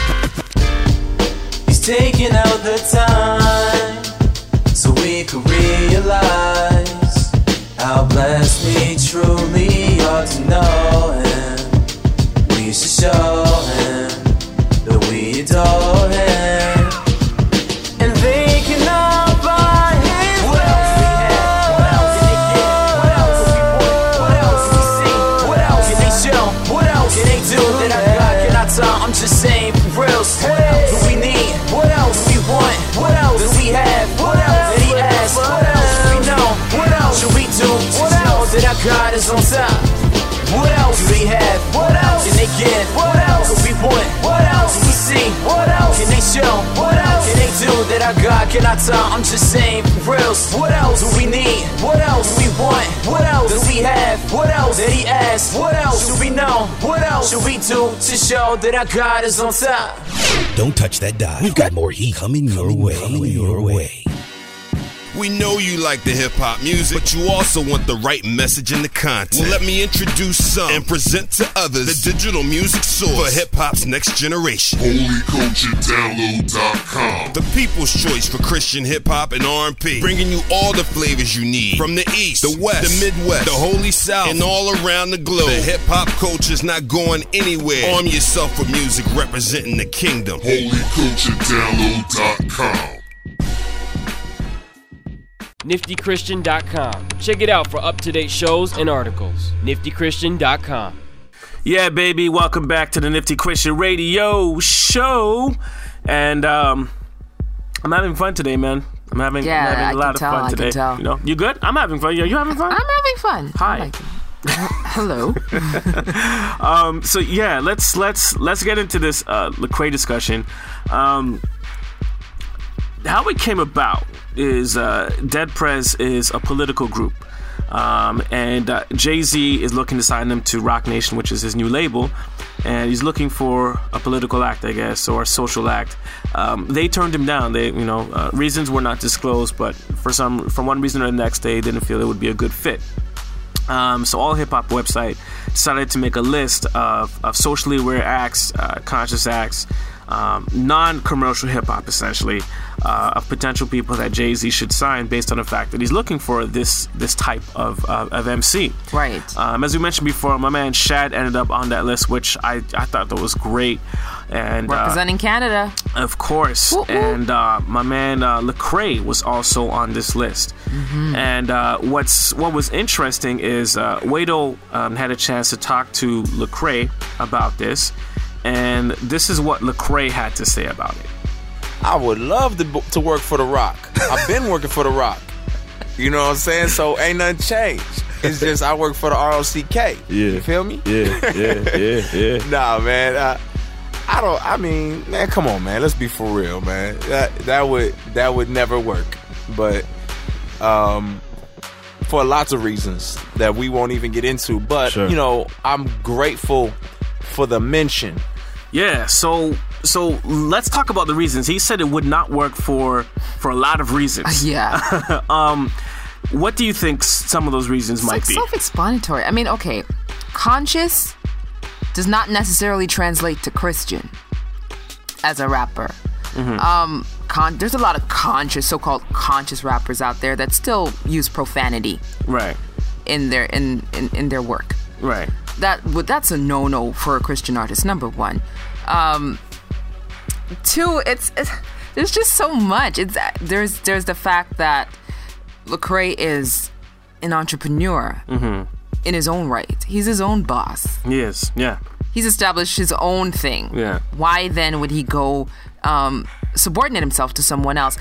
He's taking out the time so we could realize how blessed we truly are to know Him. We should show Him that we adore Him, and they cannot buy His love. What else do we have? What else can they get? What else do we want? What else do we see? What else can they show? What else can they do that our God cannot tell? I'm just saying for real. What else do we need? What else do we want? What else do we have? What else did He ask? What else do we know? What else should we do to know that our God is on top? What else do we have? What else can they give? What else do we want? What else do we see? What else can they show? What else can they do that our God cannot tell? I'm just saying for real. What else do we need? What else do we want? What else do we have? What else did He ask? What else should we know? What else should we do to show that our God is on top? Don't touch that dial. We've got more heat coming your way. Coming your way. We know you like the hip-hop music, but you also want the right message in the content. Well, let me introduce some and present to others the digital music source for hip-hop's next generation. Holy Culture Download dot com. The people's choice for Christian hip-hop and R and B, bringing you all the flavors you need from the East, the West, the Midwest, the Holy South, and all around the globe. The hip-hop culture's not going anywhere. Arm yourself with music representing the kingdom. Holy Culture Download dot com. Nifty Christian dot com. Check it out for up-to-date shows and articles. Nifty Christian dot com. Yeah, baby, welcome back to the Nifty Christian Radio Show. And um, I'm having fun today, man. I'm having, yeah, I'm having I a lot of tell, fun I today. Can tell. You know, you good? I'm having fun. Are you having fun? I'm having fun. Hi. I like it. Hello. um, so yeah, let's let's let's get into this uh, Lecrae discussion. Um, how it came about is uh, Dead Prez is a political group, um, and uh, Jay-Z is looking to sign them to Roc Nation, which is his new label, and he's looking for a political act, I guess, or a social act. Um, they turned him down. They, you know, uh, reasons were not disclosed, but for some, from one reason or the next, they didn't feel it would be a good fit. Um, so All Hip Hop website decided to make a list of, of socially aware acts, uh, conscious acts, um, non-commercial hip hop, essentially, uh, of potential people that Jay-Z should sign based on the fact that he's looking for this this type of uh, of M C. Right. Um, as we mentioned before, my man Shad ended up on that list, which I, I thought that was great. And representing uh, Canada, of course. Ooh, ooh. And uh, my man uh, Lecrae was also on this list. Mm-hmm. And uh, what's what was interesting is uh, Wado um, had a chance to talk to Lecrae about this, and this is what Lecrae had to say about it. I would love to to work for The Rock. I've been working for The Rock. You know what I'm saying? So ain't nothing changed. It's just I work for the R O C K. Yeah. You feel me? Yeah, yeah, yeah, yeah. Nah, man. Uh, I don't. I mean, man, come on, man. Let's be for real, man. That that would that would never work. But um, for lots of reasons that we won't even get into. But sure. you know, I'm grateful for the mention. Yeah. So so let's talk about the reasons. He said it would not work for for a lot of reasons. Yeah. um, what do you think some of those reasons it's might like be? Self-explanatory. I mean, okay, conscious does not necessarily translate to Christian as a rapper. Mm-hmm. Um, con- there's a lot of conscious, so-called conscious rappers out there that still use profanity, right, in their in, in, in their work. Right. That well, that's a no-no for a Christian artist. Number one. Um, two, it's, it's there's just so much. It's there's there's the fact that Lecrae is an entrepreneur. Mm-hmm. In his own right. He's his own boss. He is, yeah. He's established his own thing. Yeah. Why then would he go um, subordinate himself to someone else?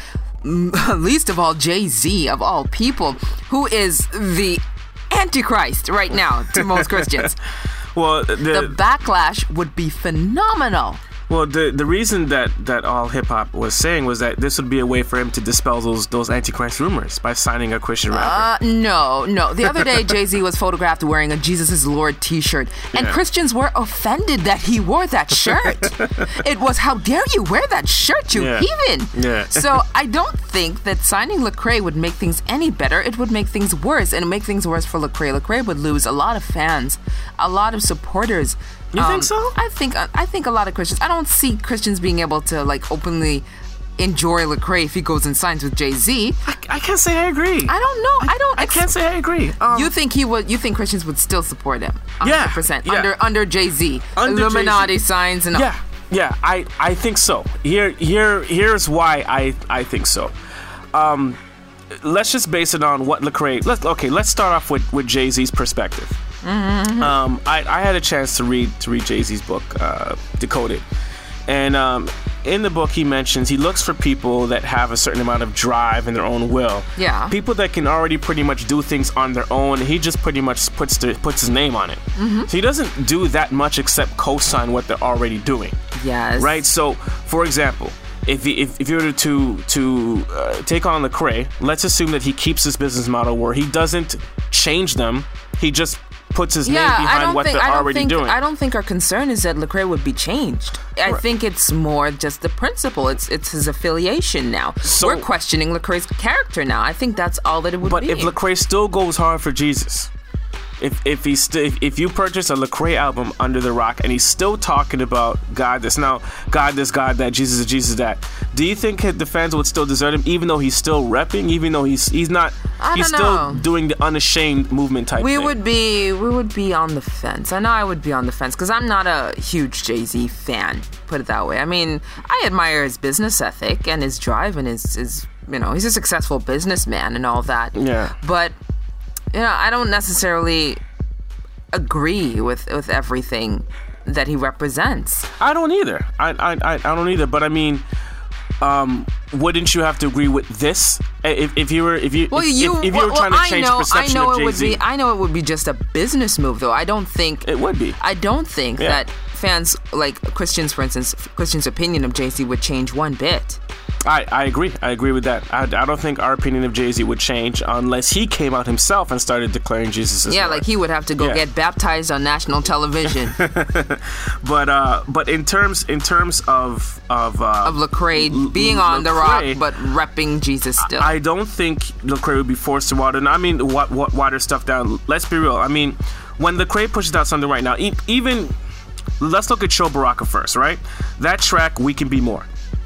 Least of all Jay-Z, of all people, who is the Antichrist right now to most Christians. Well, the, the backlash would be phenomenal. Well, the the reason that, that all hip-hop was saying was that this would be a way for him to dispel those those Antichrist rumors by signing a Christian rapper. Uh, no, no. The other day, Jay-Z was photographed wearing a Jesus is Lord t-shirt, and yeah. Christians were offended that he wore that shirt. It was, how dare you wear that shirt, you yeah. heathen! Yeah. So I don't think that signing Lecrae would make things any better. It would make things worse, and it would make things worse for Lecrae. Lecrae would lose a lot of fans, a lot of supporters. You um, think so? I think I think a lot of Christians. I don't see Christians being able to like openly enjoy Lecrae if he goes and signs with Jay-Z. I, I can't say I agree. I don't know. I, I don't. I can't say I agree. Um, you think he would? You think Christians would still support him? one hundred percent Yeah, yeah. Under under Jay-Z, Under Illuminati Jay-Z. signs and all. Yeah, yeah. I, I think so. Here here here's why I I think so. Um, let's just base it on what Lecrae. Let's okay. Let's start off with with Jay-Z's perspective. Mm-hmm. Um, I, I had a chance to read to read Jay-Z's book, uh, Decoded, and um, in the book he mentions he looks for people that have a certain amount of drive and their own will. Yeah. People that can already pretty much do things on their own. He just pretty much puts the, puts his name on it. Mm-hmm. So he doesn't do that much except co-sign what they're already doing. Yes. Right. So, for example. If, if if you were to to uh, take on Lecrae, let's assume that he keeps his business model where he doesn't change them. He just puts his yeah, name behind what think, they're already think, doing. I don't think our concern is that Lecrae would be changed. I right. think it's more just the principle. It's it's his affiliation now. So, we're questioning Lecrae's character now. I think that's all that it would but be. But if Lecrae still goes hard for Jesus, if if he st- if, if you purchase a Lecrae album Under the Rock and he's still talking about God this now, God this, God that, Jesus is Jesus that, do you think the fans would still desert him even though he's still repping, even though he's he's not I he's don't still know. doing the unashamed movement type we thing? would be we would be on the fence. I know I would be on the fence because I'm not a huge Jay-Z fan, put it that way. I mean, I admire his business ethic and his drive and his, his you know, he's a successful businessman and all that. Yeah. But you know, I don't necessarily agree with, with everything that he represents. I don't either. I I I don't either. But I mean, um, wouldn't you have to agree with this? If if you were if you well, if, you, if, if you well, were trying well, to change I know, perception I know of it Jay-Z, would be. I know it would be just a business move, though. I don't think it would be. I don't think Yeah. that fans like Christians, for instance, Christians' opinion of Jay-Z would change one bit. I, I agree. I agree with that. I, I don't think our opinion of Jay-Z would change unless he came out himself and started declaring Jesus as Yeah, Lord. like he would have to go Yeah. get baptized on national television. But uh, but in terms in terms of of uh, of Lecrae being on the rock but repping Jesus still. I don't think Lecrae would be forced to water. And I mean, what what water stuff down. Let's be real. I mean, when Lecrae pushes out something right now, e- even let's look at Cho Baraka first, right? That track, We Can Be More.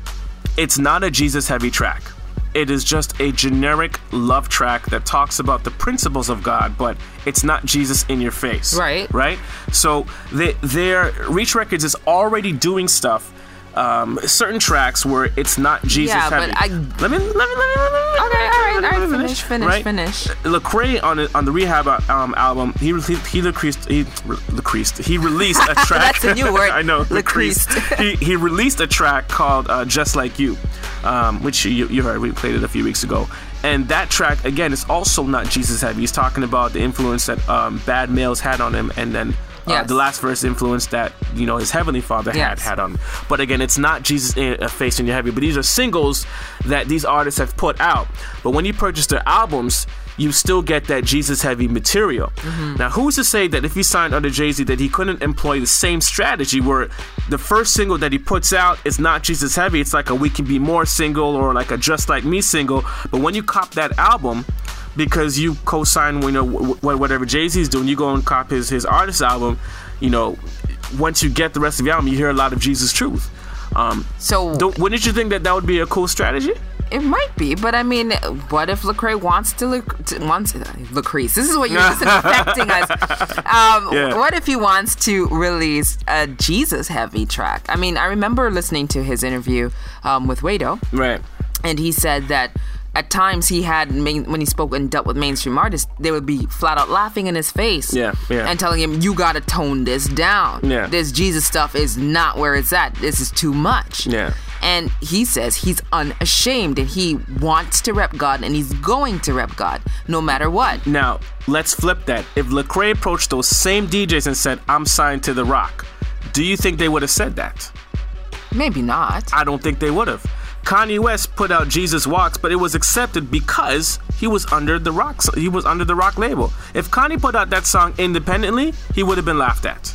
It's not a Jesus-heavy track. It is just a generic love track that talks about the principles of God, but it's not Jesus in your face. Right. Right? So they, their Reach Records is already doing stuff, um, certain tracks where it's not Jesus yeah, heavy. But I, let me, let me, let me, let me, let me okay, all right, all right, me finish, finish, right? finish. Lecrae on it, on the Rehab um, album, he he he Lecreased, he Lecreased, he released a track. That's a new word. I know. Lecreased. he he released a track called uh, Just Like You, um, which you, you heard. We played it a few weeks ago. And that track, again, is also not Jesus heavy. He's talking about the influence that um, bad males had on him, and then uh, yes. the last verse influence that, you know, his heavenly Father yes. had had on him. But again, it's not Jesus in a face in your heavy. But these are singles that these artists have put out. But when you purchase their albums, you still get that Jesus heavy material. Mm-hmm. Now, who's to say that if he signed under Jay-Z that he couldn't employ the same strategy where the first single that he puts out is not Jesus heavy, it's like a We Can Be More single or like a Just Like Me single, but when you cop that album, because you co-sign, you know, w- whatever Jay-Z's doing, you go and cop his, his artist album, you know, once you get the rest of the album, you hear a lot of Jesus truth. Um, so don't, wouldn't you think that that would be a cool strategy? It might be, but I mean, what if Lecrae wants to, look, to wants Lecrae? This is what you're disinfecting us. Um, yeah. What if he wants to release a Jesus-heavy track? I mean, I remember listening to his interview um, with Wado, right? And he said that at times he had, main, when he spoke and dealt with mainstream artists, they would be flat out laughing in his face, yeah, yeah. and telling him, "You gotta tone this down. Yeah. This Jesus stuff is not where it's at. This is too much." Yeah. And he says he's unashamed and he wants to rep God and he's going to rep God no matter what. Now, let's flip that. If Lecrae approached those same D Js and said, "I'm signed to The Rock," do you think they would have said that? Maybe not. I don't think they would have. Kanye West put out Jesus Walks, but it was accepted because he was under the Rock. He was under the Rock label. If Kanye put out that song independently, he would have been laughed at.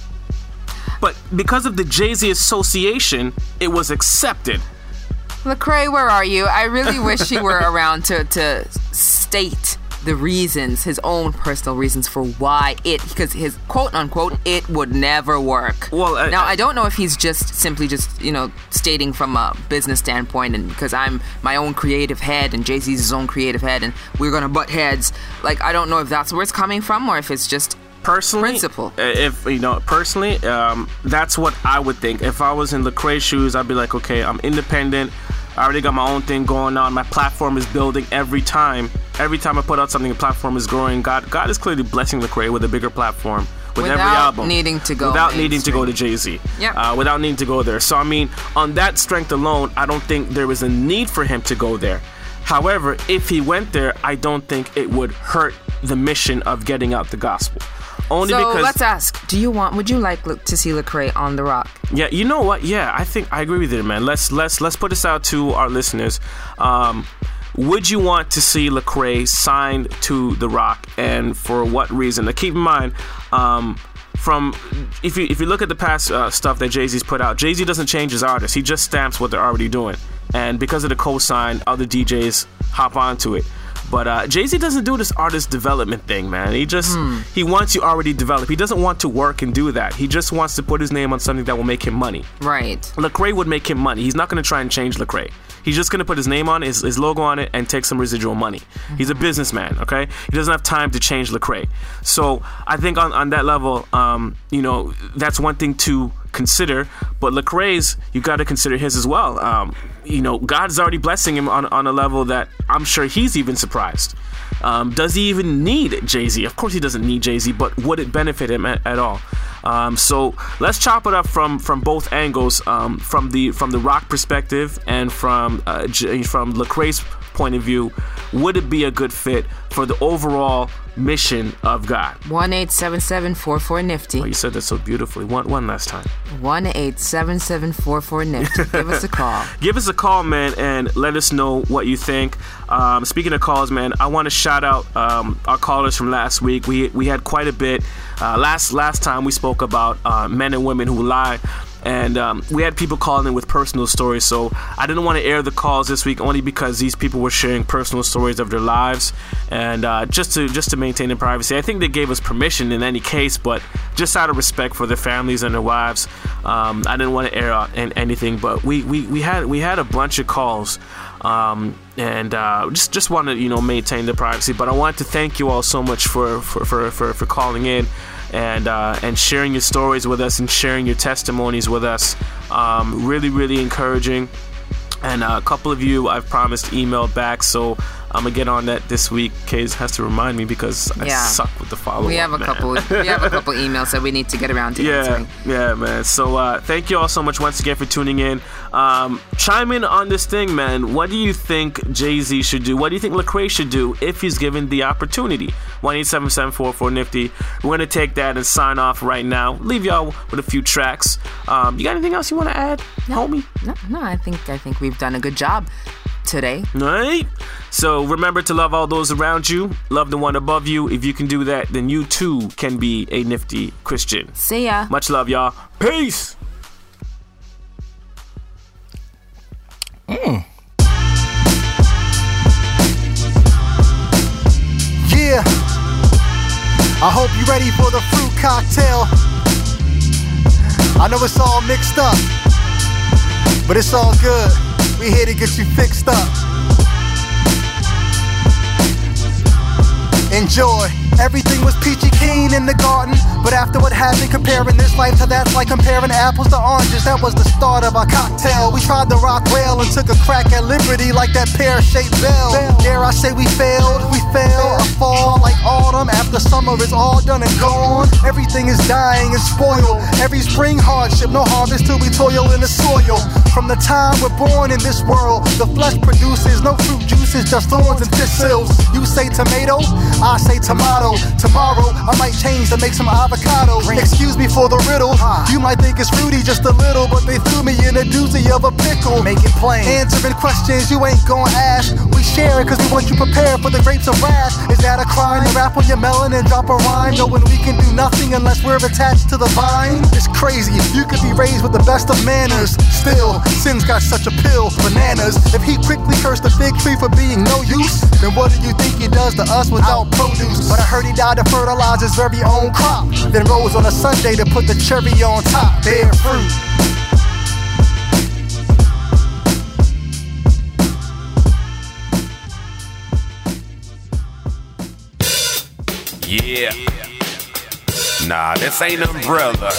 But because of the Jay-Z association, it was accepted. Lecrae, where are you? I really wish he were around to, to state the reasons, his own personal reasons for why it, because his quote unquote, it would never work. Well, uh, now I don't know if he's just simply just, you know, stating from a business standpoint and because I'm my own creative head and Jay-Z's his own creative head and we're going to butt heads. Like, I don't know if that's where it's coming from or if it's just personally, principle. If you know, personally, um, that's what I would think. If I was in Lecrae's shoes, I'd be like, okay, I'm independent. I already got my own thing going on. My platform is building every time. Every time I put out something, the platform is growing. God, God is clearly blessing Lecrae with a bigger platform with without every album. Needing to go without mainstream. needing to go to Jay-Z. Yeah. Uh, without needing to go there. So I mean, on that strength alone, I don't think there was a need for him to go there. However, if he went there, I don't think it would hurt the mission of getting out the gospel. Only so because, let's ask, do you want, would you like to see Lecrae on The Rock? Yeah, you know what? Yeah, I think I agree with you, man. Let's let's let's put this out to our listeners. Um, would you want to see Lecrae signed to The Rock, and for what reason? Now, keep in mind, um, from if you if you look at the past uh, stuff that Jay-Z's put out, Jay-Z doesn't change his artists. He just stamps what they're already doing, and because of the co-sign, other D Js hop onto it. But uh, Jay-Z doesn't do this artist development thing, man. He just, hmm. he wants you already developed. He doesn't want to work and do that. He just wants to put his name on something that will make him money. Right. Lecrae would make him money. He's not going to try and change Lecrae. He's just going to put his name on it, his, his logo on it, and take some residual money. Mm-hmm. He's a businessman, okay? He doesn't have time to change Lecrae. So I think on, on that level, um, you know, that's one thing to consider. But Lecrae's, you got to consider his as well. Um, you know, God's already blessing him on, on a level that I'm sure he's even surprised. Um, does he even need Jay-Z? Of course he doesn't need Jay-Z, but would it benefit him at, at all? Um, so let's chop it up from from both angles, um, from the from the Rock perspective and from uh, J- from Lecrae's point of view. Would it be a good fit for the overall mission of God? one eight seven seven four four nifty. Oh, you said that so beautifully. One one last time. one eight seven seven four four nifty. Give us a call. Give us a call, man, and let us know what you think. Um, speaking of calls, man, I want to shout out um, our callers from last week. We we had quite a bit. Uh, last last time we spoke about uh, men and women who lie. And um, we had people calling in with personal stories, so I didn't want to air the calls this week only because these people were sharing personal stories of their lives, and uh, just to just to maintain their privacy. I think they gave us permission in any case, but just out of respect for their families and their wives, um, I didn't want to air out anything. But we, we, we had we had a bunch of calls, um, and uh, just just wanted to, you know, maintain the privacy. But I wanted to thank you all so much for for for, for, for calling in. And uh, and sharing your stories with us and sharing your testimonies with us. Um, really, really encouraging. And uh, a couple of you I've promised email back, so I'm gonna get on that this week. Kaze has to remind me because I Yeah. suck with the follow-up. We have a man. couple. We have a couple emails that we need to get around to Yeah, answering. yeah, man. So uh, thank you all so much once again for tuning in. Um, chime in on this thing, man. What do you think Jay-Z should do? What do you think Lecrae should do if he's given the opportunity? one eight seven seven four four nifty. We're gonna take that and sign off right now. Leave y'all with a few tracks. Um, you got anything else you want to add, no, homie? No, no. I think I think we've done a good job today. All right. So remember to love all those around you. Love the one above you. If you can do that, then you too can be a nifty Christian. See ya. Much love, y'all. Peace. Mm. Yeah. I hope you're ready for the fruit cocktail. I know it's all mixed up, but it's all good. We here to get you fixed up. Enjoy. Everything was peachy keen in the garden, but after what happened, comparing this life to that's like comparing apples to oranges. That was the start of our cocktail. We tried to rock well and took a crack at liberty like that pear-shaped bell. Dare I say we failed? We fell, a fall like autumn after summer is all done and gone. Everything is dying and spoiled. Every spring hardship, no harvest till we toil in the soil. From the time we're born in this world, the flesh produces no fruit juices, just thorns and thistles. You say tomato, I say tomato. Tomorrow, I might change to make some avocado. Excuse me for the riddle. You might think it's fruity just a little, but they threw me in a doozy of a pickle. Make it plain. Answering questions you ain't gon' ask. We share it cause we want you prepared for the grapes of wrath. Is that a crime to rap on your melon and drop a rhyme? Knowing we can do nothing unless we're attached to the vine? It's crazy. You could be raised with the best of manners. Still, sin's got such a pill. Bananas. If he quickly cursed the fig tree for being no use, then what do you think he does to us without produce? But I heard he died to fertilize his very own crop, then rose on a Sunday to put the cherry on top. Bear fruit. Yeah. Nah, this ain't umbrella.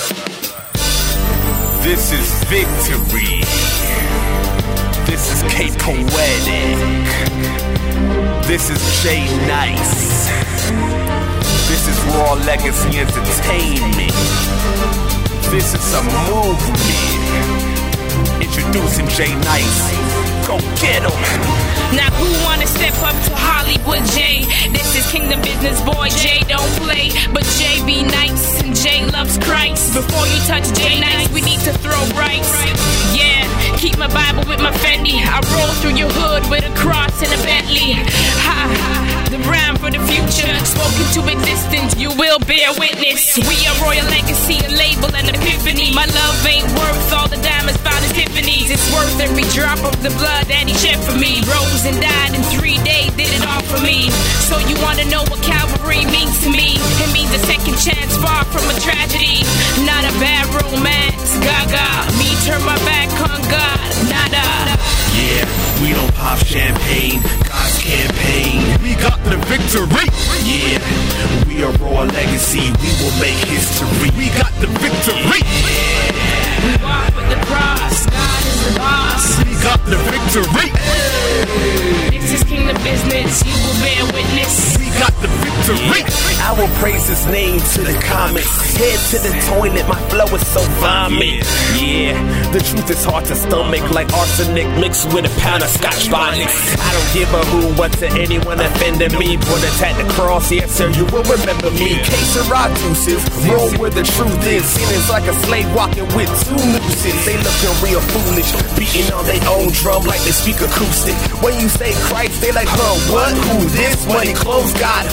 This is victory. This is Cape Poetic. This is Jay Nice. This is Raw Legacy Entertainment. This is a movement. Introducing Jay Nice. Go get him. Now who wanna step up to Hollywood Jay? This is Kingdom Business Boy. Jay don't play, but Jay be nice and Jay loves Christ. Before you touch Jay Nice, we need to throw rice. Yeah, keep my Bible with my Fendi. I roll through your hood with a cross and a Bentley. Ha, the rhyme for the future, spoken to existence. You will bear witness. We are Royal Legacy, a label and epiphany. My love ain't worth all the diamonds found in Tiffany's. It's worth every drop of the blood that he shed for me. Rose and died in three days, did it all for me. So you wanna know what Calvary means to me? It means a second chance, far from a tragedy. Not a bad romance, gaga. Me turn my back on God, nada. Yeah, we don't pop champagne, God's campaign. We got the victory. Yeah, we are Raw Legacy, we will make history. We got the victory. Yeah. We walk with the cross, God is the boss. We got the victory. This is Kingdom Business, you will bear witness. We got the victory. I will praise his name to the comments. Head to the toilet, my flow is so vomit. Yeah, the truth is hard to stomach, like arsenic mixed with a pound of Scotch bonnet. I don't give a who, what to anyone offending me. Put a at the cross, yes sir, you will remember me. Que sera deuces, roll where the truth is. Seen as like a slave walking with two nooses. They looking real foolish, beating on their own drum like they speak acoustic. When you say Christ, they like, huh, what? Who this? Money, clothes, God, who? Bible.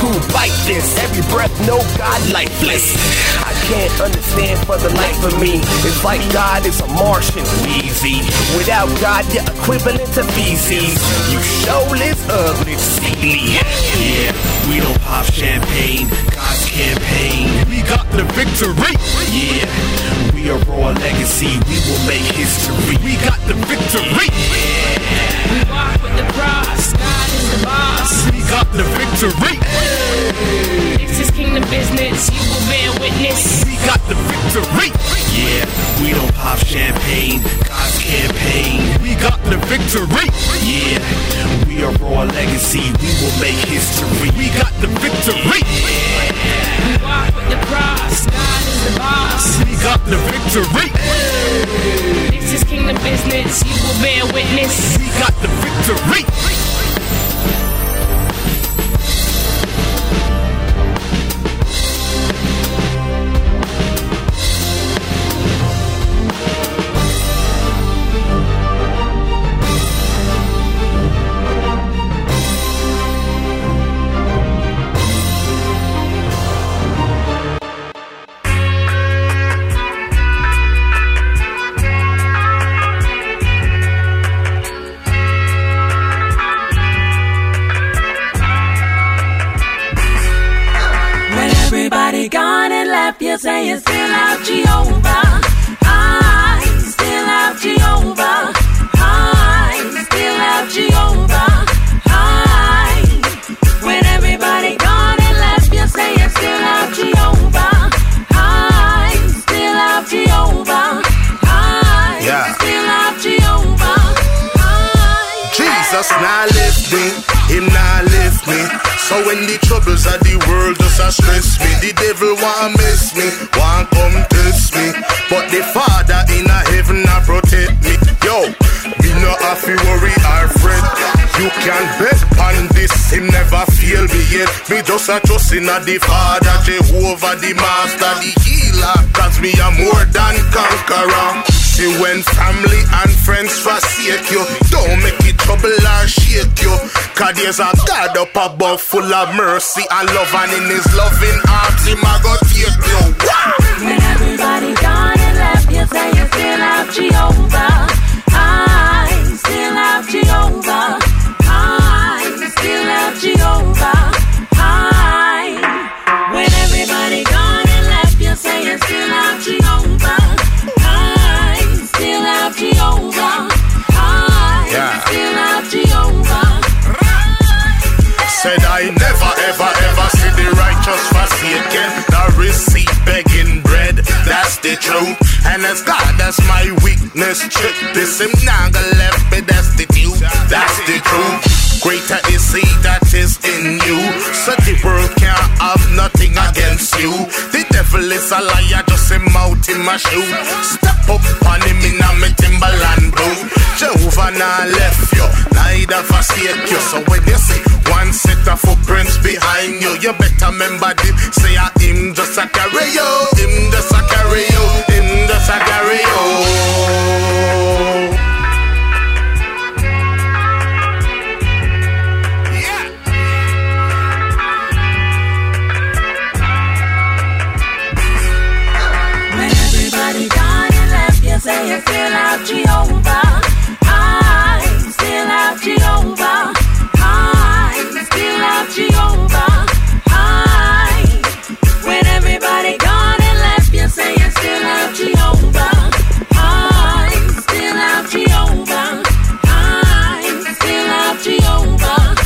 like this. Every breath, no God lifeless. I can't understand for the life of me. It's like God is a Martian, Weezy. Without God, you're equivalent to feces. You showless, ugly, sickly. Yeah, we don't pop champagne, God's campaign. We got the victory. Yeah, we are raw legacy. We will make history. We got the victory. We walk with the cross. God is the boss. We got the victory. This is kingdom business. You will bear witness. We got the victory. Yeah, we don't pop champagne, God's campaign. We got the victory. Yeah, we are raw legacy. We will make history. We got the victory. We walk with the cross. God is the boss. We got the victory. This is kingdom business. You will bear witness. We got the victory. Gone and left, you say you still have Jehovah. I still have Jehovah. I still have Jehovah. I. When everybody gone and left, you say you still have Jehovah. I still have Jehovah. I Yeah. still have Jehovah. I. Jesus not lift me, him not lift me. So when the troubles of the world just a stress me, the devil want miss me, want come test me, but the Father in a heaven a protect me. Yo, we no have to worry our friend. You can bet on this, him never fail me yet. Me just a trust in a the Father, Jehovah the Master, the healer, cause me a more than conqueror. See when family and friends forsake you, don't make it trouble or shake you, cause there's a God up above full of mercy and love, and in his loving arms him a go take you. When everybody gone and left, you say you still have Jehovah. I still have Jehovah. I still have Jehovah. I. When everybody gone and left, you say you still have Jehovah. I still have Jehovah. I Yeah. still have Jehovah. Said I never ever ever see the righteous forsaken, nor receive begging bread. That's the truth. And as God, that's my weakness. Check this, him not gonna left me destitute. That's the truth. Greater is he that is in you, so the world can't have nothing against you. The devil is a liar, just him out in my shoe. Step up on him in a me Timberland boot. Jehovah not left you, neither forsake you. So when you see one set of footprints behind you, you better remember this. Say a him just a carry you, him just a carry you, him just a carry you. Say you still have Jehovah. I still have Jehovah. I still have Jehovah. I. When everybody gone and left, you say you still have Jehovah. I still have Jehovah. I still have Jehovah.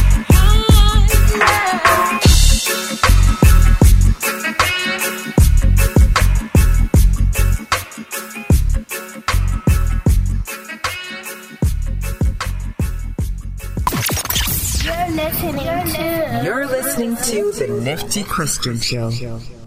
You're listening to You're listening to The Nifty Christian Show.